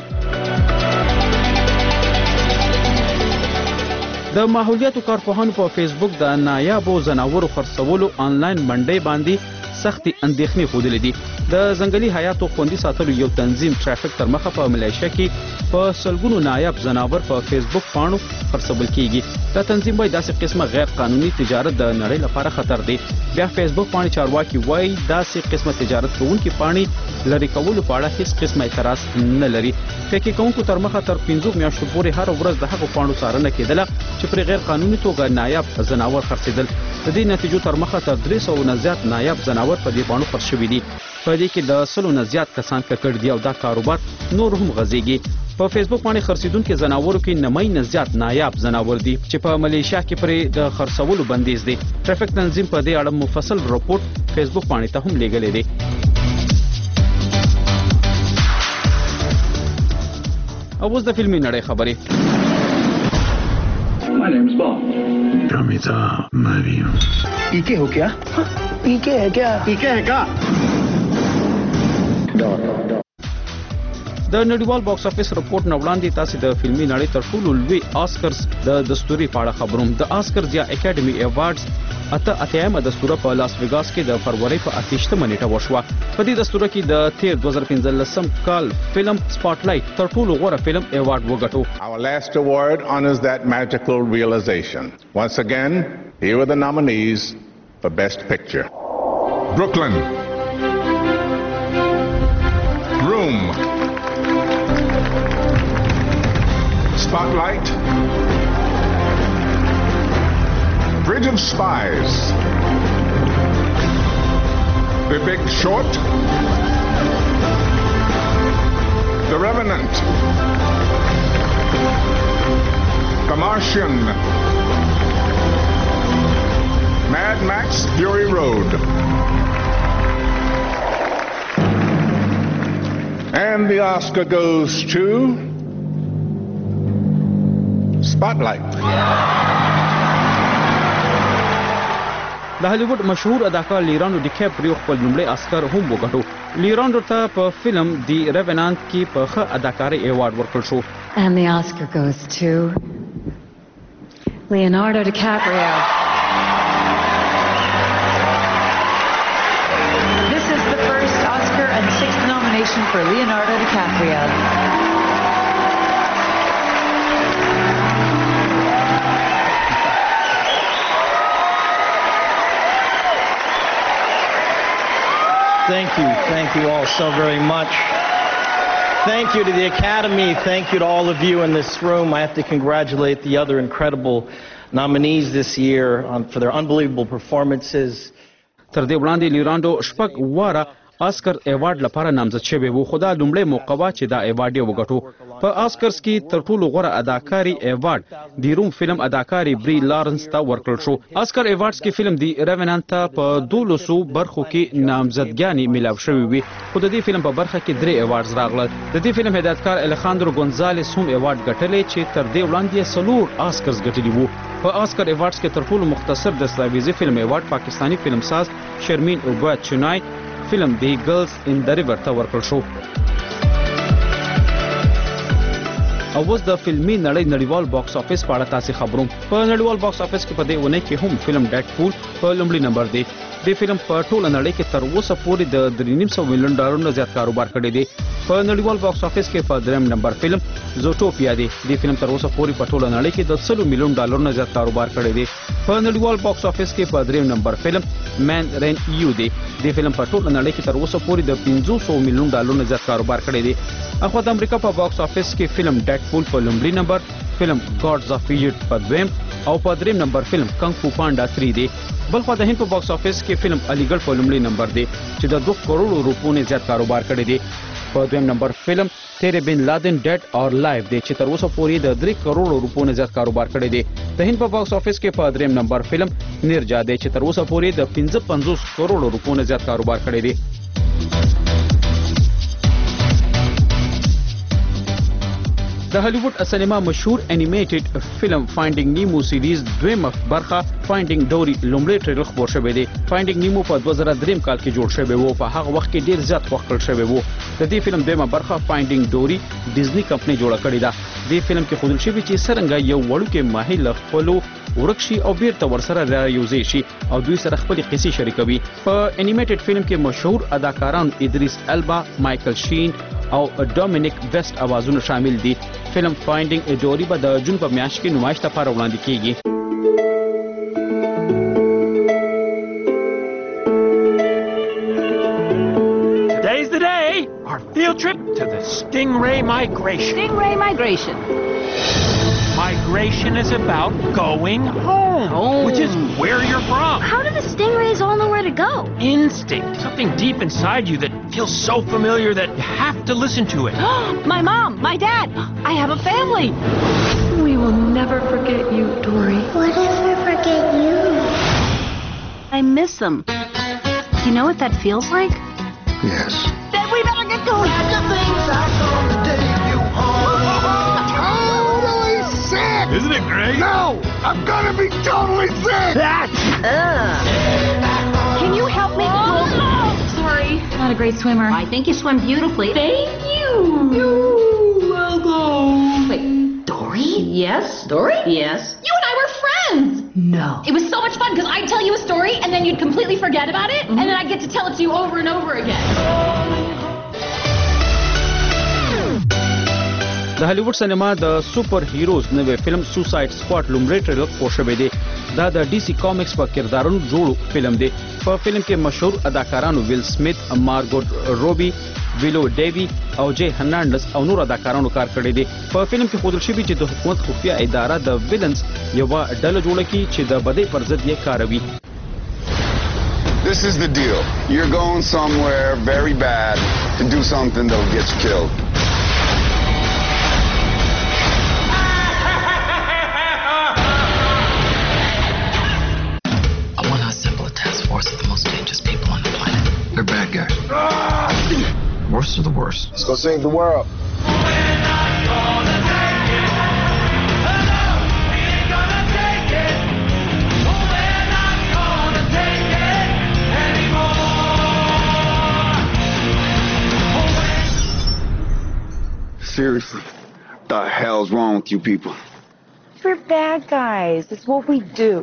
د ماحولیاتو کارپوهانو په فیسبوک د نایابو ځناورو خرڅولو آنلاین منډۍ باندې سختي اندېښنې ښودلې دي. د ځنګلي حیاتو خوندي ساتلو یو تنظیم ټرافیک تر مخه په ملایشیا کې په سلګونو نایاب ځناور په فیسبوک پاڼو خرڅول کیږي. دا تنظیم وايي داسې قسمه غیر قانوني تجارت د نړۍ لپاره خطر دی. بیا فیسبوک پاڼې چارواکي وايي داسې قسمه تجارت کوونکي پاڼې لري کولو په اړه هیڅ قسمه اعتراض نه لري. فکر کوونکو تر مخه تر 15 میاشتو پورې هر ورځ د هغو پاڼو څارنه کېدله چې پر غیر قانوني توګه نایاب ځناور خرڅېدل. د دې نتیجو تر مخه تر 300 نه زیات نایاب ځناور په دې پاڼو خرڅ شوي دي. په دې کې د 100 نه زیات کسان ککړ دي او دا کاروبار نور هم غځېږي. په فیسبوک باندې خرڅیدونکو ځناورو کې 90 نه زیات نایاب ځناور دي چې په ملیشیا کې پرې د خرڅولو بندیز دی. ټرافیک تنظیم په دې اړه مفصل راپورټ فیسبوک باندې ته هم لیږلی دی. او اوس د فلمي نړۍ خبرې. My name's Bond. Ramita Mario. पीके हो क्या? पीके है क्या? पीके है क्या? د نړیوال باکس افیس رپورټ نه وړاندې تاسو د فلمي نړۍ تر ټولو لوی آسکرز د دستوري په اړه خبروم. د آسکرز یا اکیډمي ایوارډز اتهمه دستوره په لاس ویګاس کې د فروری په 28 نیټه وشوه. په دې دستوره کې د تیر 2015 کال فلم سپاټ لایټ تر ټولو غوره فلم ایوارډ وګټو. Our last award honors that magical realization. Once again, here are the nominees for Best Picture. Brooklyn, Room, Spotlight, Bridge of Spies, The Big Short, The Revenant, The Martian, Mad Max Fury Road, and the Oscar goes to Spotlight. د هالیوډ مشهور اداکار لیرانو ډیکاپریو خپل لومړی اسکر هم وګټو. لیرانو ته په فلم دی ریونانت کې په ښه اداکاري ایوارډ ورکړل شو. And the Oscar goes to Leonardo DiCaprio. This is the first Oscar and 6th nomination for Leonardo DiCaprio. Thank you all so very much. Thank you to the Academy. Thank you to all of you in this room. I have to congratulate the other incredible nominees this year for their unbelievable performances. تر دې وړاندې لیرانډو شپږ واره آسکر ایوارډ لپاره نامزد شوی وو، خو دا لومړی موقع وه چې دا ایوارډ یې وګټو. په آسکرز کې تر ټولو غوره اداکاري ایوارډ د روم فلم اداکاري بری لارنس ته ورکړل شو. آسکر ایوارډز کې فلم دی ریونانت ته په 1200 برخو کې نامزدګانې ملاو شوې وي، خو د دې فلم په برخه کې 3 ایوارډز راغلل. د دې فلم هدایتکار الخاندرو ګونزالس هم ایوارډ ګټلی چې تر دې وړاندې 4 آسکرز ګټلي وو. په آسکر ایوارډز کې تر ټولو مختصر دستاویزي فلم ایوارډ پاکستانی فلمساز شرمین اوباد چنای فلم دی ګرلز ان د ریور ته ورکړل شو. او اوس د فلمي نړیوال باکس افیس په اړه تاسو خبروم. په نړیوال باکس افیس کې په دې ونه کې هم فلم ډیډ پول په لومړي نمبر دی. د فلم په ټوله نړۍ کې تر اوسه پورې د $3.5 ملیون نه زیات کاروبار کړی دی. په نړیوال باکس افیس کې په 3 نمبر فلم زوټوپیا دی. د فلم تر اوسه پورې په ټوله نړۍ کې د $100 ملیون نه زیات کاروبار کړی دی. په نړیوال باکس افیس کې په 3 نمبر فلم مین رین یو دی. د فلم په ټوله نړۍ کې تر اوسه پورې د $500 ملیون نه زیات کاروبار کړی دی. اخو د امریکا په باکس افیس کې فلم ډیډ پول په لومړي نمبر، فلم ګاډز اف ایجپټ په 2 او په 3 نمبر فلم کنګ فو پانډا 3 دی. بلخو د هند په باکس افیس کې فلم علیګړ په لومړي نمبر دی چې د 2 کروڑ روپو نه زیات کاروبار کړی دی. په 2 نمبر فلم تیرے بن لادن ډیډ اور لایف دی چې تر اوسه پورې د 3 کروڑ روپو نه زیات کاروبار کړی دی. د هند په باکس افیس کې په 3 نمبر فلم نرجا دی چې تر اوسه پورې د 55 کروڑ روپو نه زیات کاروبار کړی دی. د هالیوډ سینما مشهور انیمیټډ فلم فایندینګ نیمو سیریز دویمه برخه فایندینګ ډوري لومړی ټریلر خبر شوی دی. فایندینګ نیمو په 2003 کال کې جوړ شوی وو. په هغه وخت کې ډیر زیات وخت کړ شوی وو. د دې فلم دویمه برخه فایندینګ ډوري ډیزنی کمپنی جوړه کړې ده. د فلم کې خودل شوی چې څنګه یو وړوکی ماهی لخپلو ورکشي او بیرته ورسره رايوځي شي او دوی سره خپل قصې شریکوي. په انیمیټډ فلم کې مشهور اداکاران ادریس البا، مایکل شین او ډومینیک ویسټ اوازونه شامل دي. فلم فایندینګ ډوري به د جون په میاشت کې نمایش لپاره وړاندې کیږي. Today's the day. Our field trip to the Stingray Migration. Stingray Migration. Migration is about going home, which is where you're from. How do the stingrays all know where to go? Instinct, something deep inside you that feels so familiar that you have to listen to it. My mom, my dad, I have a family. We will never forget you, Dory. What if we forget you? I miss them. Do you know what that feels like? Yes. Then we better get going. Isn't it great? No! I'm gonna be totally sick! Can you help me? Sorry, not a great swimmer. I think you swim beautifully. Thank you. You're welcome. Wait, Dory? Yes? Dory? Yes. You and I were friends. No. It was so much fun because I'd tell you a story and then you'd completely forget about it, and then I'd get to tell it to you over and over again. د هالیوډ سینما د سپر هیروز نوې فلم سوساید سکواډ لومړی ټریلر خبر شوی دی. دا د ډي سي کامکس په کردارونو جوړ فلم دی. په فلم کې مشهور اداکارانو ویل سمیت، مارګوټ روبي، ویلو ډیوی او جے هرناندز او نور اداکارانو کار کړی دی. په فلم کې ښودل شوی چې د حکومت خفیه اداره د ویلنز یوه ډله جوړه کړي چې د بدۍ پر ضد یې کاروي. This is the deal. You're going somewhere very bad to do something that'll get you killed. Of the most dangerous people on the planet. They're bad guys. Worst of the worst. Let's go save the world. Seriously, what the hell's wrong with you people? We're bad guys. It's what we do.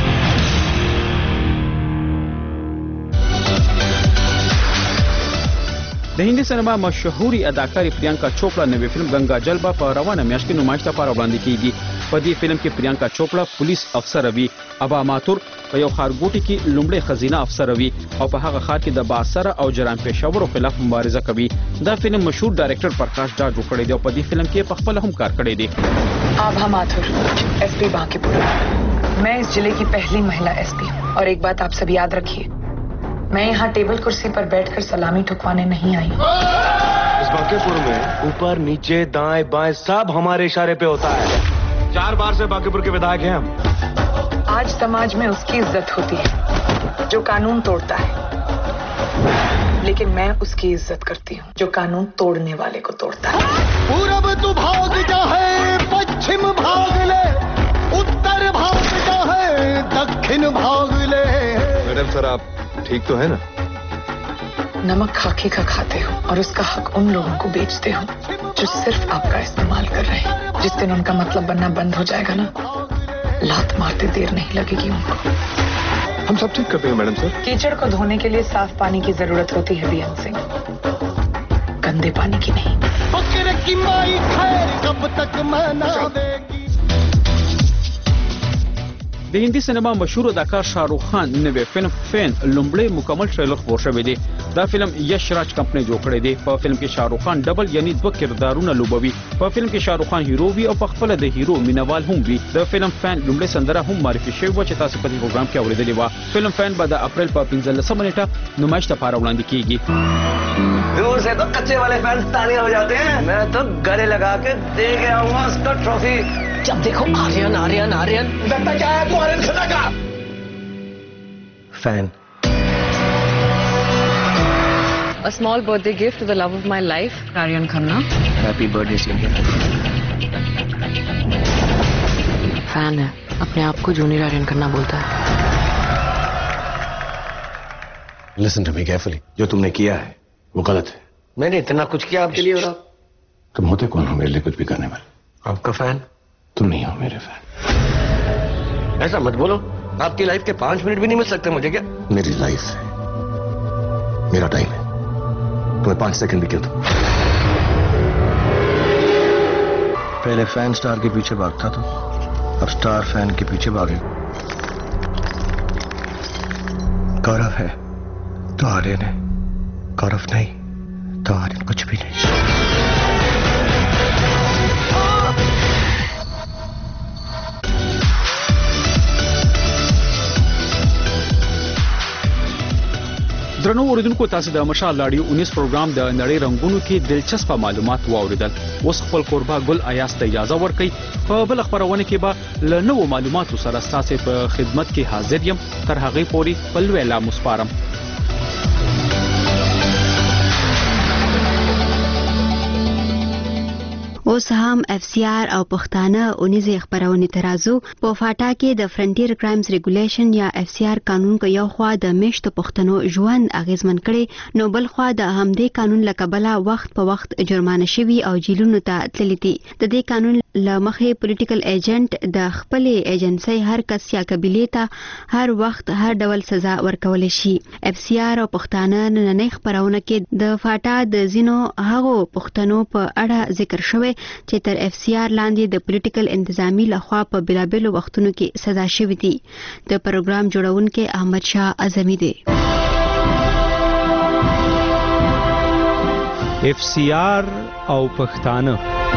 د هندي سینما مشهوري اداکارې پریانکا چوپړا نوې فلم گنگا جلبا په روانه میاشت کې نمایش لپاره وړاندې کیږي. په دې فلم کې پریانکا چوپړا پولیس افسر وي. ابا ماتور په یو ښارګوټي کې لومړی خزینه افسر وي او په هغه ښار کې د بااثره او جرم پېښورو خلاف مبارزه کوي. دا فلم مشهور ډایرکټر پرکاش ډا جوړ کړی دی او په دې فلم کې په خپل هم کار کړی دی. Abha Mathur, SP Bankipur. मैं इस जिले की पहली महिला एसपी हूँ और एक बात आप सब याद रखिए, मैं यहाँ टेबल कुर्सी पर बैठकर सलामी ठुकवाने नहीं आई हूँ. इस बांकीपुर में ऊपर नीचे दाएं बाएं सब हमारे इशारे पे होता है. 4 बार से बांकीपुर के विधायक हैं हम. आज समाज में उसकी इज्जत होती है जो कानून तोड़ता है, लेकिन मैं उसकी इज्जत करती हूँ जो कानून तोड़ने वाले को तोड़ता है. पूरब तू भाग जा है, पश्चिम भाग ले, उत्तर भाग जा है, दक्षिण भाग ले. मैडम सर आप ठीक तो है ना? नमक खाके का खाते हो और उसका हक उन लोगों को बेचते हो जो सिर्फ आपका इस्तेमाल कर रहे हैं. जिस दिन उनका मतलब बनना बंद हो जाएगा ना, लात मारते देर नहीं लगेगी उनको. हम सब ठीक करते हैं मैडम सर. कीचड़ को धोने के लिए साफ पानी की जरूरत होती है बीएन सिंह, गंदे पानी की नहीं. फक्र की माई खैर कब तक मना देगी. د هندي سینما مشهور اداکار شاهرخ خان نوې فلم فین لومړی مکمل ټریلر خبر شوی دی. دا فلم یش راج کمپنی جوړ کړی دی. په فلم کې شاهرخ خان ډبل یعنی 2 کردارونه لوبوي. په فلم کې شاهرخ خان هیرو وي او په خپل د هیرو مینوال هم وي. د فلم فین لومړی سندره هم معرفي شوی و چې تاسو په دې پروګرام کې اوریدلې و. فلم فین به د اپریل په 15 نیټه نمایش لپاره وړاندې کیږي. दूर से तो कच्चे वाले फैंस तालियां हो जाते हैं. मैं तो गले लगा के दे के आऊंगा उसका ट्रॉफी. जब देखो आर्यन आर्यन आर्यन। लगता क्या है तू आर्यन खन्ना का fan. A small birthday gift to the love of my life, Aryan Khanna. Happy birthday senior. Fan है, अपने आप को जूनियर आर्यन खन्ना बोलता है। लिसन टू मी केयरफुली, जो तुमने किया है वो गलत है। मैंने इतना कुछ किया आपके लिए और आप तुम होते कौन हो मेरे लिए कुछ भी करने वाले? आपका फैन? तुम नहीं हो मेरे फैन। ऐसा मत बोलो, आपकी लाइफ के 5 मिनट भी नहीं मिल सकते मुझे क्या? मेरी लाइफ है, मेरा टाइम है, तुम्हें 5 सेकंड भी क्यों दो? पहले फैन स्टार के पीछे भागता तो अब स्टार फैन के पीछे भागे। गौरव है तो आर्यन है, गौरव नहीं तो आर्यन कुछ भी नहीं। درنو اوریدونکو تاسو د مشال لاډیو 19 پروګرام د نړۍ رنگونو کې دلچسپ معلومات واوریدل. اوس خپل قربا ګل ایاس ته اجازه ورکړئ. په بل خبرونه کې به له نوو معلوماتو سره ستاسو په خدمت کې حاضر یم. تر هغه پورې بل ویلا مسپارم. اوس هم اف سی آر او پښتانه اونیزه خبرونه ترازو په فاټا کې د فرنټیر کرایمز ریګولیشن یا اف سی آر قانون کو یو خوا د میشت پښتنو ژوند اغیزمن کړي نو بل خوا د همدې قانون لکبله وخت په وخت جرمانه شوی او جیلونو ته تللی دي. د دې قانون لمخې پولیټیکل ایجنټ د خپل ایجنسی هر کس یا قبیله ته هر وخت هر ډول سزا ورکول شي. اف سی آر او پښتانه نن خبرونه کې د فاټا د زینو هغو پښتنو په اړه ذکر شوی چې تر اف سی آر لاندې د پولیټیکل انتظامی لخوا په بلابلو وختونو کې سزا شوی دي. د پروګرام جوړونکو احمد شاه اعظمی دی. اف سی آر او پښتانه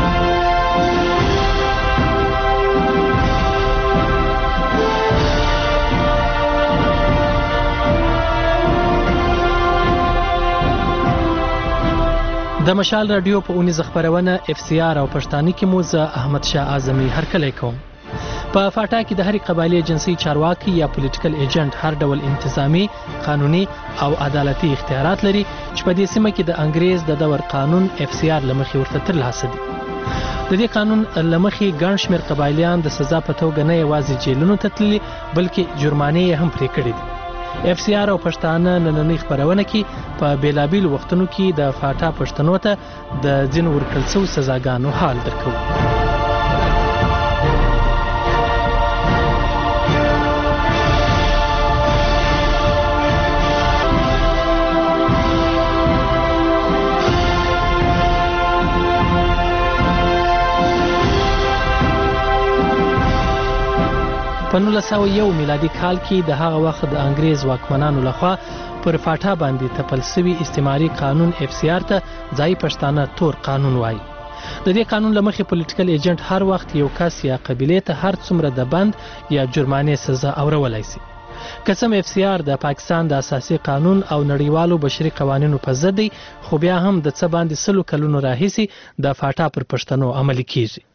د مشال رادیو په اونیز خبرونه اف سی آر او پښتانه کې مو زه احمد شاه اعظمی هرکلی کوم. په فاټا کې د هرې قبایلی جنسي چارواکي یا پولیټیکل ایجنټ هر ډول انتظامی، قانوني او عدالتي اختیارات لري چې په دې سیمه کې د انګریز د دور قانون اف سی آر لمخې ورته ترلاسه دي. د دې قانون لمخې ګڼ شمېر قبایلیان د سزا په توګه نه یوازې جیلونو ته تللي بلکې جرمانې هم پرې کړي دي. اف سی آر او پښتانه نننۍ خبرونه کې په بیلابیلو وختونو کې د فاټا پښتنو ته د ځینو ورکړل شویو سزاګانو حال درکوو. په 1901 میلادي کال کې د هغه وخت د انګریز واکمنانو لخوا پر فاټا باندې تپل شوی استعماري قانون اف سی آر ته ځای پښتانه تور قانون وایي. د دې قانون لمخې پولیټیکل ایجنټ هر وخت یو کس یا قبیله ته هر څومره د بند یا جرمانې سزا اورولای شي. قسم اف سی آر د پاکستان د اساسي قانون او نړیوالو بشري قوانینو په ضد دی، خو بیا هم د څه باندې 100 کلونو راهیسې د فاټا پر پښتنو عملي کیږي.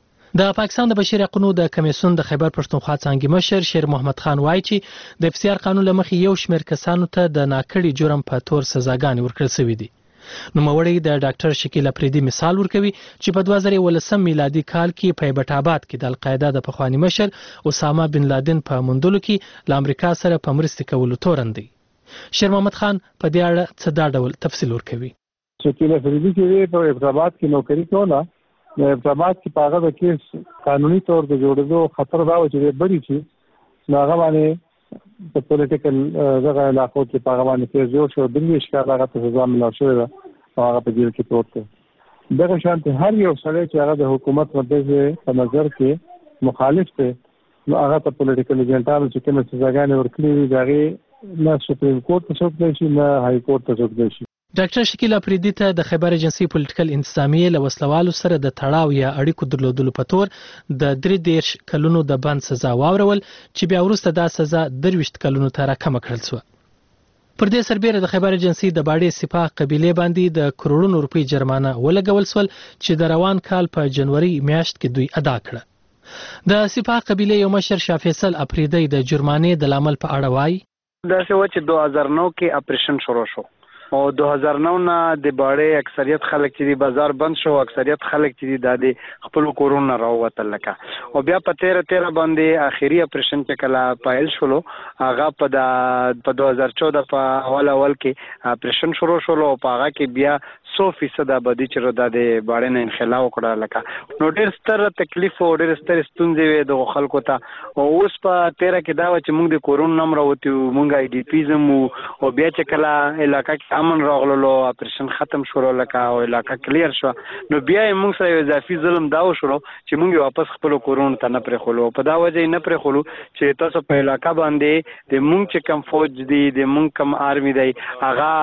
د پاکستان د بشري حقوقو د کمیسیون د خیبر پښتونخوا څانګې مشر شیر محمد خان وایي چې د اف سی آر قانون لمخې یو شمېر کسانو ته د ناکړي جرم په تور سزاګانې ورکړل شوي دي. نوموړی د ډاکټر شکیل افریدي مثال ورکوي چې په 2019 میلادي کال کې په ایبټ آباد کې د القاعده د پخواني مشر اسامه بن لادن په موندلو کې له امریکا سره په مرستې کولو تورن دی. شیر محمد خان په دې اړه څه دا ډول تفصیل ورکوي. شکیل افریدي چې په ایبټ آباد کې نوکري کوله، د ایبټ آباد کې په هغه د کیس قانوني طور د جوړېدو خطر دا و چې بړي شي نو هغه باندې په پولیټیکل دغه علاقو کې په هغه باندې کیس جوړ شو. 23 کال هغه ته سزا ملاو شوې ده او هغه په جیل کې پروت دی. دغه شانتي هر یو سړی چې هغه د حکومت مدده په نظر کې مخالف دی نو هغه ته پولیټیکل ایجنټانو چې کومه سزاګانې ورکړي دي هغې نه سپریم کورټ ته څوک دی شي نه های کورټ ته څوک دی شي. ډاکټر شکیل افریدي ته د خیبر ایجنسي پولیټیکل انتظامیې له وسلوالو سره د تړاو یا اړیکو درلودلو په تور د 23 کلونو د بند سزا واورول چې بیا وروسته دا سزا 23 کلونو ته راکمه کړل شوه. پر دې سربیره د خیبر ایجنسي د باډې سپاه قبیلې باندې د کروڑونو روپۍ جرمانه ولګول شول چې د روان کال په جنوري میاشت کې دوی ادا کړه. د سپاه قبیله یو مشر شاه فیصل افریدی د جرمانې د لامل په اړه وایي داسې و چې 2009 کې اپریشن شروع شو او 2009 نه د باړې اکثریت خلک چې د بازار بند شو اکثریت خلک چې د خپل کورونه راووتل لکه او بیا په 13 باندې اخیری اپریشن چې کله پایل شولو هغه په 2014 په اول کې اپریشن شروع شولو او په هغه کې بیا 100% آبادی چې د باړې نه انخلا وکړه لکه نو ډېر ستر تکلیف او ډېر ستر ستونزې وې د خلکو ته او اوس په 13 کې دا و چې موږ د کورونا نم راوتیو موږ آی ډي پیزم او بیا چې کله علاقه کې امن راغلو اپریشن ختم شو لکه او علاقه کلیر شو نو بیا موږ سره اضافي ظلم دا وشو چې موږ واپس خپل کورونا ته نه پرې خلو په دا وجه نه پرې خلو چې تاسو په علاقه باندې د موږ چې کم فوج دی د موږ کم آرمي دی هغه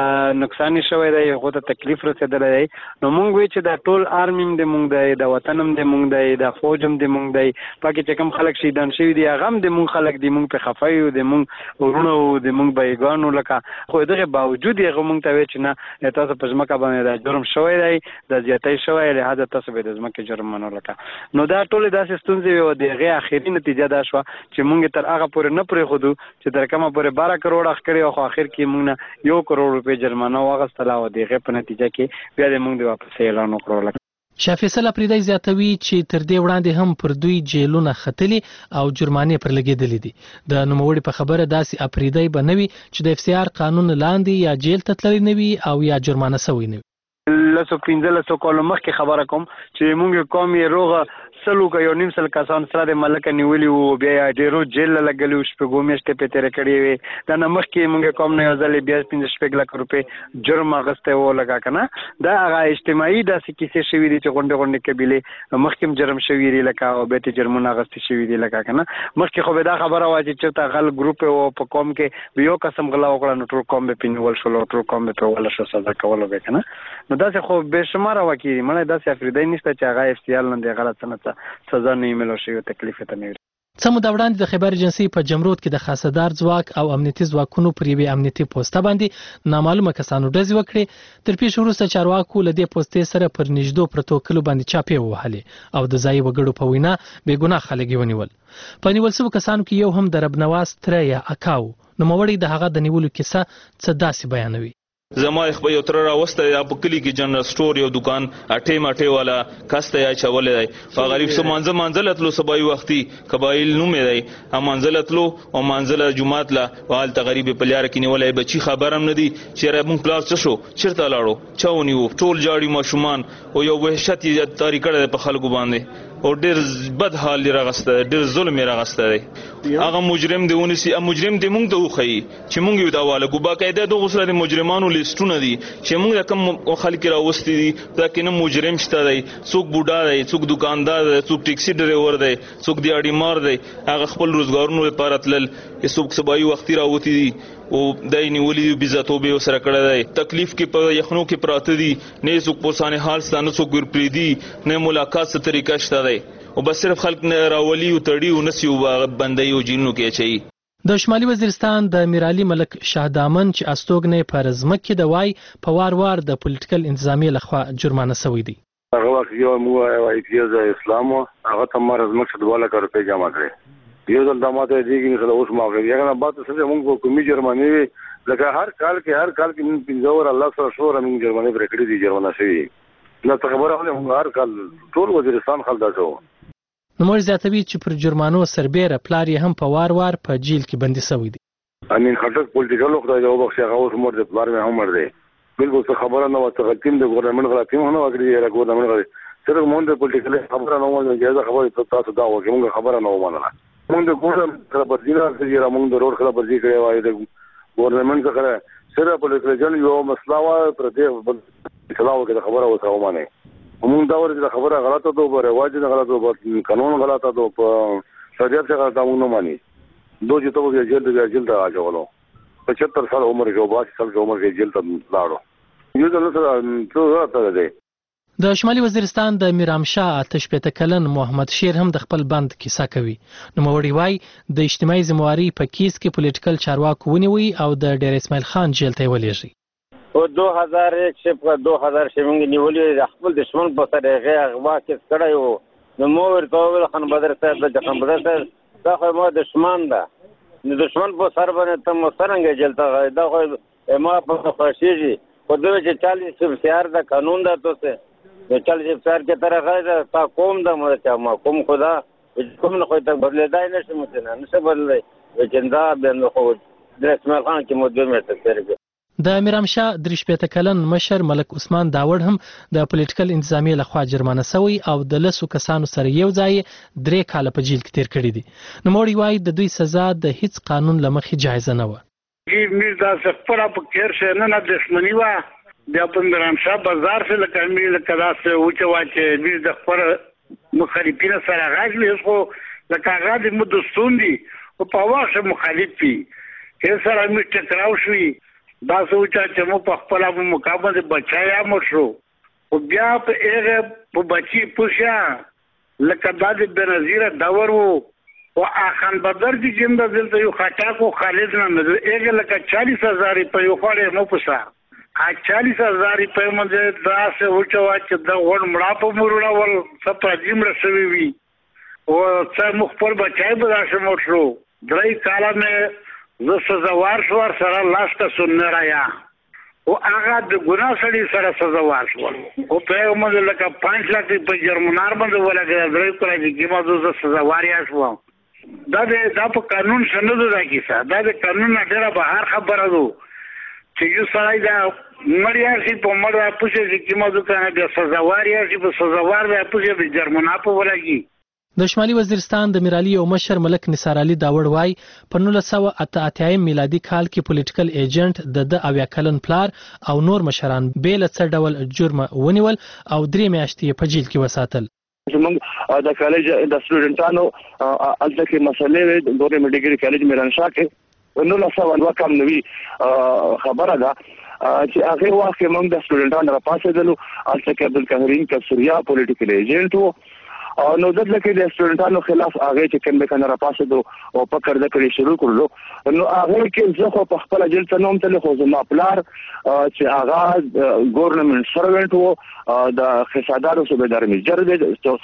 نقصان شوی دی هغه ته تکلیف رسیدلی دی نو موږ وی چې دا ټول آرمي د موږ دی د وطنم د موږ دی د فوجم د موږ دی پکې چې کم خلک شهیدان شوي دي هغه هم د موږ خلک دي موږ په خفایو د موږ ورونو د موږ بیګانو لکه خو دغه باوجود هغه موږ ته وی چې نه تاسو په ځمکه باندې د جرم شوی دی د زیاتۍ شوی لهدا تاسو به د ځمکې جرم منو لکه نو دا ټول داسې ستونزې و د هغه اخیری نتیجه دا شو چې موږ تر هغه پورې نه پرې خودو چې تر کومه پورې 12 کروڑ اخکړي او اخر کې موږ نه 1 کروڑ روپے جرمانه واغستله او دغه په نتیجه کې بیا د موږ د واپس اعلان وکړو شاه فیصل افریدی زیاتوي چې تر دې وړاندې هم پر دوی جیلونه ختلي او جرمانې پر لګېدلې دي د نوموړي په خبره داسې افریدی به نه وي چې د اف سی آر قانون لاندې یا جیل ته تللی نه وي او یا جرمانه سوی نه وي لسو 15 کال مخکې خبره کوم چې موږ قوم یې روغه سلو کا یو نیم سل کسان سره د ملک نیولي وو بیا ډیرو جیل لګلی او شپږو میاشتې په تیر کړی وي دا نه مخکې موږ قوم نه ځلې بیا 15 لک روپې جرم اغسته و لگا کنه دا هغه اجتماعي داسې کیسې شوې دي چې غونډه قبيله مخکې جرم شوې دي لکه او به جرمونه اغسته شوې دي لکه کنه مخکې خو به دا خبره واجی چې تا غل ګروپ او په قوم کې یو قسم غلا وکړه نو ټول قوم به پینول شو ټول قوم به ول شو سزا کول به کنه نو دا خو به شمار وکړي مړه داسې افریدی نشته چې هغه اف سی آر لاندې غلط نه سزا نه ملو شي تکلیف ته نه څه موده وړاندې د خیبر ایجنسي په جمرود کې د خاصدار ځواک او امنیتي ځواکونو پر یوې امنیتي پوسټه باندې نامعلومه کسانو ډزې وکړې تر پیښې وروسته چارواکو له دې پوسټې سره پر نږدې پرتو کلو باندې چاپې ووهلې او د ځایي وګړو په وینا بېګناه خلک یې ونیول په نیول شوو کسانو کې یو هم د رب نواز تره یا اکاو نوموړی د هغه د نیولو کیسه څه داسې بیانوي زما خپل یو تر راوسته په کلی کې جنرال سٹور یو دکان اټه والا کاسته یا چولې دی په غریب سو منځلتلو سبای وختي قبایل نومې دی منځلتلو او منځله جمعات لا وال تغریب په لار کې نیولې بچی خبرم نه دی چې مون کلاس څه شو چیرته لاړو چاونیو ټول جاړي ماشومان او یو وحشت یې طریقه په خلکو باندې او ډېر بد حال راغسته ډېر ظلم راغسته دی هغه مجرم دی ونسی مجرم دی مونږ ته وخی چې مونږ یو دا والا کو باقاعده د غسل مجرمانو لیستونه دي چې موږ کوم خلک راوستي دي دا کې نه مجرم شته دی څوک بوډا دی څوک دکاندار دی څوک ټیکسي ډرایور دی څوک دی اړی مار دی هغه خپل روزګارونو لپاره تلل څوک سبای وختي راوتی دي او دای نیولې بيزاتو به سره کړه دی تکلیف کې په یخنو کې پراته دي نه څوک پوسانه حال ستانه څوک ګرپری دي نه ملاقات څه طریقه شته دی او بس صرف خلک نه راولي او تړي او نسيو بندي او جنونو کې چي د شمالي وزیرستان د میرعلي ملک شاه دامن چې استوګنې پر ځمکې د وای په وار د پولیټیکل انتظامیه لخوا جرمانه شوی دی هغه وخت یو موږ وایي اسلام هغه تمر ځمکه 2 لک روپۍ جمع کړې یو ځل دماته دیږي نه اوس معافي هغه بعد څه موږ کومي جرمانه وي لکه هر کال کې 15 الله سره شو موږ جرمانه پر کړې دي جرمانه شوی نو خبره موږ هر کال ټول وزیرستان خلک دا شو نوموړی زیاتوي چې پر جرمانو سربېره پلار یې هم په وار په جیل کې بندي شوی دی امین خټک پولیټیکل خدای دا وبخښي هغه اوس مور د پلار مې هم مړ دی بالکل څه خبره نه وته غلطیم د ګورنمنت غلطیم نه وکړي یا ګورنمنت غلطي صرف مونږ د پولیټیکل خبره نه وایي اجازه خبره تاسو دا وکړئ موږ خبره نه ومنله مونږ د ګورنمنت خبر دي نه چې مونږ د روډ خبر دي کړی وایي د ګورنمنت څخه صرف پولیټیکل یو مسله وا پر دې اطلاع وکړه خبره وته ومنه موږ دا ورته خبره غلطه ده او رواج نه غلطه ده قانون غلطه ده په شریعت څخه دا موږ نه مانی دوی چې ته جیل ته راځولو 75 سال عمر کې او 22 سال عمر کې جیل ته لاړو یو ځل سره څه راته ده د شمالي وزیرستان د میرامشاه آتش پته کلن محمد شیر هم د خپل بند کیسه کوي نو موري وای د اجتماعي ذمہواری په کیس کې پولیټیکل چارواکو ونیوي او د ډیر اسماعیل خان جیل ته ولېږي او 2001 په 2000 شمنګ نیولې د خپل دشمن په سره هغه اغوا کې کړایو نو مو ورته وویل خان بدر صاحب د خان بدر صاحب دا خو ما دشمن ده نو دشمن په سر باندې ته مو څرنګه جلتا دا خو ما په خوشیږي خو دوی چې 40 اختیار دا قانون ده تو سه 40 اختیار کې طرح ہے تا قوم دا ما قوم خدا کوم نه خو ته بدلېدای نشي متنه نشه بدلې وچندا بنو خو د اسماعیل خان کې مو 2 میټر ترګه د میرامشاه 3 کلن مشر ملک عثمان داوړ هم د پولیټیکل انتظامیه لخوا جرمانه شوی او د لسو کسانو سره یو ځای 3 کاله په جیل کې تیر کړی دي نو موړي وایي د دوی سزا د هیڅ قانون لمخې جایزه نه و میر دا سفر په کیر شه نه دښمنی وا بیا په میرامشاه بازار سے لکه میر کدا سے اوچ واچ میر د خبر مخالفین سره راځي خو لکه غاډي مدستون دي او په واخه مخالف دي که سره مې ټکراو شوی دا سوچا چې مو په خپل مقابله بچایا مو شو او بیا په هغه په بچي پوښیا لکه د بنظیر داور وو او اخان بدر دي چې د دلته یو خټاکو خالد نه هغه لکه 40000 روپیه خوړې مو پوسا 40000 روپیه مونږ دا سه وچوا چې دا ور مړه په مرونه ول سپا جمله شوی وي او څه مخبر بچای به راشه مو شو 3 کاله مې زه سزاوار شوار سره لاس ته سنne رایا او هغه د ګناه سړي سره سزاوار شو او په موږ لکه 5 لک په جرمنار باندې ولګا درې کړی چې ما زه سزاوار یا شو دا په قانون سند دا کیسه دا د قانون نه ډیره بهر خبره ده چې یو سړی دا مړیا شي په مړه پوښي چې ما زه کنه د سزاوار یا شي په سزاوار د پوښي د جرمنار په ولګي د شمالي وزیرستان د میرالي او مشر ملک نثار علي داوړ وای په 1988 میلادي کال کې پولیټیکل ایجنټ د 20 کلن پلار او نور مشران بیل څه ډول جرم ونیول او 3 میاشتې په جیل کې وساتل زموږ د کالج د سټوډنټانو الته کې مسلې د ګورنمنت ډیګري کالج میرانشاه کې 1902 کم نوی خبره ده چې هغه وخت موږ د سټوډنټانو راپاسېدلو الته کې عبدالقاهرین کسریا پولیټیکل ایجنټ وو نو دلته کې د سټوډنټانو خلاف هغه چې کوم کنه راپاسېدو او پکړه د کړي شروع کړلو نو هغه کې زه خو په خپل جیل ته نوم تل خو زما پلار چې هغه ګورنمنت سروینټ وو د خسادارو صوبیدار میجر د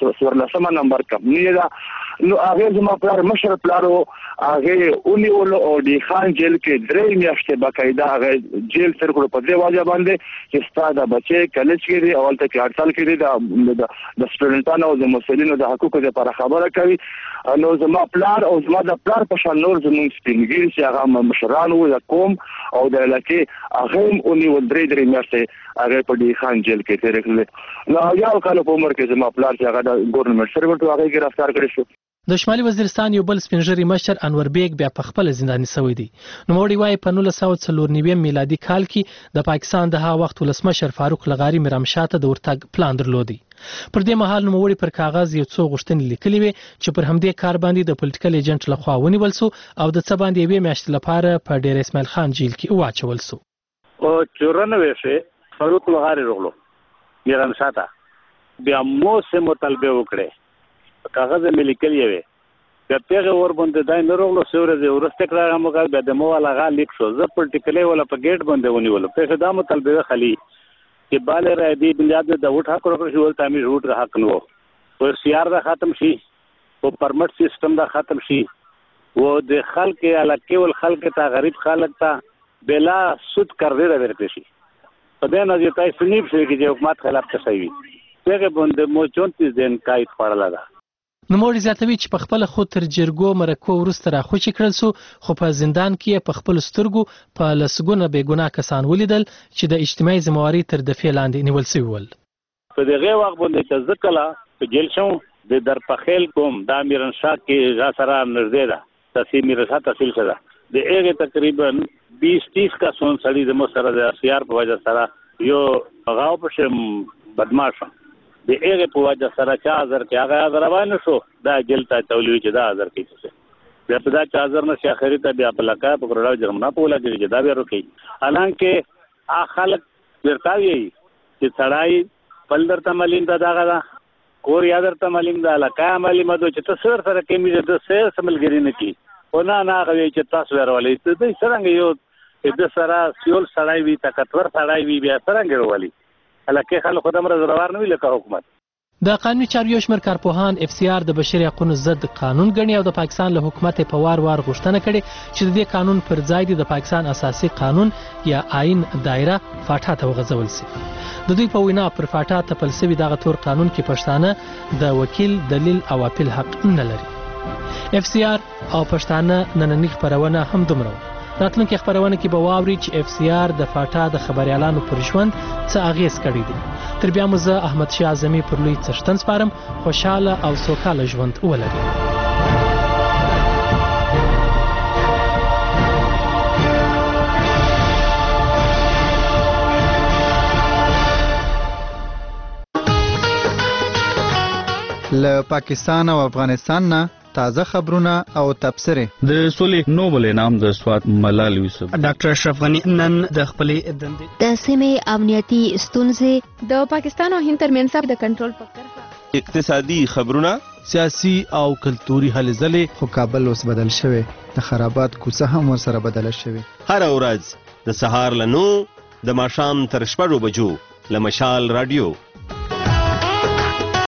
14 نمبر کمپنی دا نو هغه زما پلار مشر پلارو هغه اونیول او دی خان جیل کې 3 میاشتې باقاعده هغه جیل تر کړو په دې واجب باندې چې ستاسو بچي کالج کې دی او تل کې 8 سال کې دی د سټوډنټانو او د مسلمانانو د حقوقو لپاره خبره کوي نو زما پلار او زما د پلار په شان نور زموږ سپینګری چې هغه مشران وو د قوم او د علاقې هغه اونیول 3 میاشتې هغه په دی خان جیل کې تیر کړل نو یو کال په عمر کې زما پلار چې هغه د ګورنمنت سروینټ هغه گرفتار کړی شو د شمالي وزیرستان یو بل سپینژری مشر انور بیگ بیا په خپل زنداني شوی دی نو موړي وای په 1994 میلادي کال کې د پاکستان د هغه وخت ولسمشر فاروق لغاری میرامشاه ته د ورتګ پلان درلودي پر دې مهال نو موړي پر کاغذ یو څو غوښتنې لیکلې وي چې پر همدې کار باندې د پولیټیکل ایجنټ لخوا ونیول سو او د څه باندې یوې میاشتې لپاره په ډیر اسماعیل خان جیل کې واچول سو او 94 کې فاروق لغاری رغلو میرامشاه ته بیا مو سه مطالبه وکړه کاغذ مې لیکلې وي د پیغه ور باندې دای نه رغلو سورې د ورسته کړه موږ به د مو ولا غا لیک شو ز پولیټیکلی ولا په گیټ باندې ونیول په دا مطالبه خلی چې bale را دي بنیاد د وټ حق ورکړ شو تعمیر وټ حق نو او سیار دا ختم شي او پرمټ سیستم دا ختم شي و د خلک علاقه ول خلک ته غریب خلک ته بلا سود کړی راوړل شي په دې نه چې تاسو نیب شي چې حکومت خلاف څه وي هغه باندې مو 34 دن کایت پړلا ده نو موړي زیاتوي چې په خپل خود تر جرګو مرکو ورسته را خوشي کړل سو خو په زندان کې په خپل سترګو په لسګونه بې ګناه کسان ولیدل چې د اجتماعي ذمہواری تر دفې لاندې نیول شوی ول په دغه وخت باندې چې ځکلا په جیل شو د درپخیل کوم د میرانشاه کې غا سره نږدې ده تحصیل میرانشاه تحصیل شده د هغه تقریبا 20-30 کا سون سړي د مو سره د سیار په وجه سره یو غاو په بدمعاش د هغه په وجه سره 4000 کې هغه روان شو دا جیل ته تولوي چې دا 1000 کې څه بیا په دا 4000 نه اخري ته بیا په لکه په کروڑا جرمنا په لګي چې دا بیا روکي حالانکه اخلق ورتاوي چې سړای پلدر تملین دا داغه کور یادر تملین دا لکه عملی مدو چې تصویر سره کې د سیر سملګری نه کی او نه غوي چې تاسو ورولې ته د څنګه یو د سره سیول سړای وی طاقتور سړای وی بیا څنګه ورولې الکه خلک خدام رضوار نه ویل که حکومت د قانوني چارو یو شمېر کارپوهان اف سی آر د بشري حقونو ضد قانون ګڼي او د پاکستان له حکومت یې په وار غوښتنه کړې چې د دې قانون پر ځای د پاکستان اساسي قانون یا آئین دایره فاټا ته وغځول سي. د دوی په وینا پر فاټا تپل سوي دغه تور قانون کې پښتانه د وکیل دلیل او اپیل حق نه لري. اف سی آر او پښتانه نننۍ خپرونه هم دومره راتلونکي خپرونه کې به واوري چې اف سی آر د فاټا د خبريالانو پر ژوند څه اغیز کړی دی. تر بیا مو زه احمد شاه اعظمي پر لوی څښتن سپارم. خوشحاله او سوکاله ژوند ولرئ. له پاکستان او افغانستان نه تازه خبرونه او تبصره. د سولې نوبل انعام د سوات ملال یوسف ډاکټر اشرف غنی نن د خپلې دندې د سیمې امنیتي ستونزې د پاکستان او هند ترمنځ د کنټرول فکر اقتصادي خبرونه سیاسي او کلتوري هلې ځلې خو کابل اوس بدل شوی د خرابات کوڅه هم ورسره بدله شوی. هر ورځ د سهار له 9 د ماښام تر 6 بجو له مشال رادیو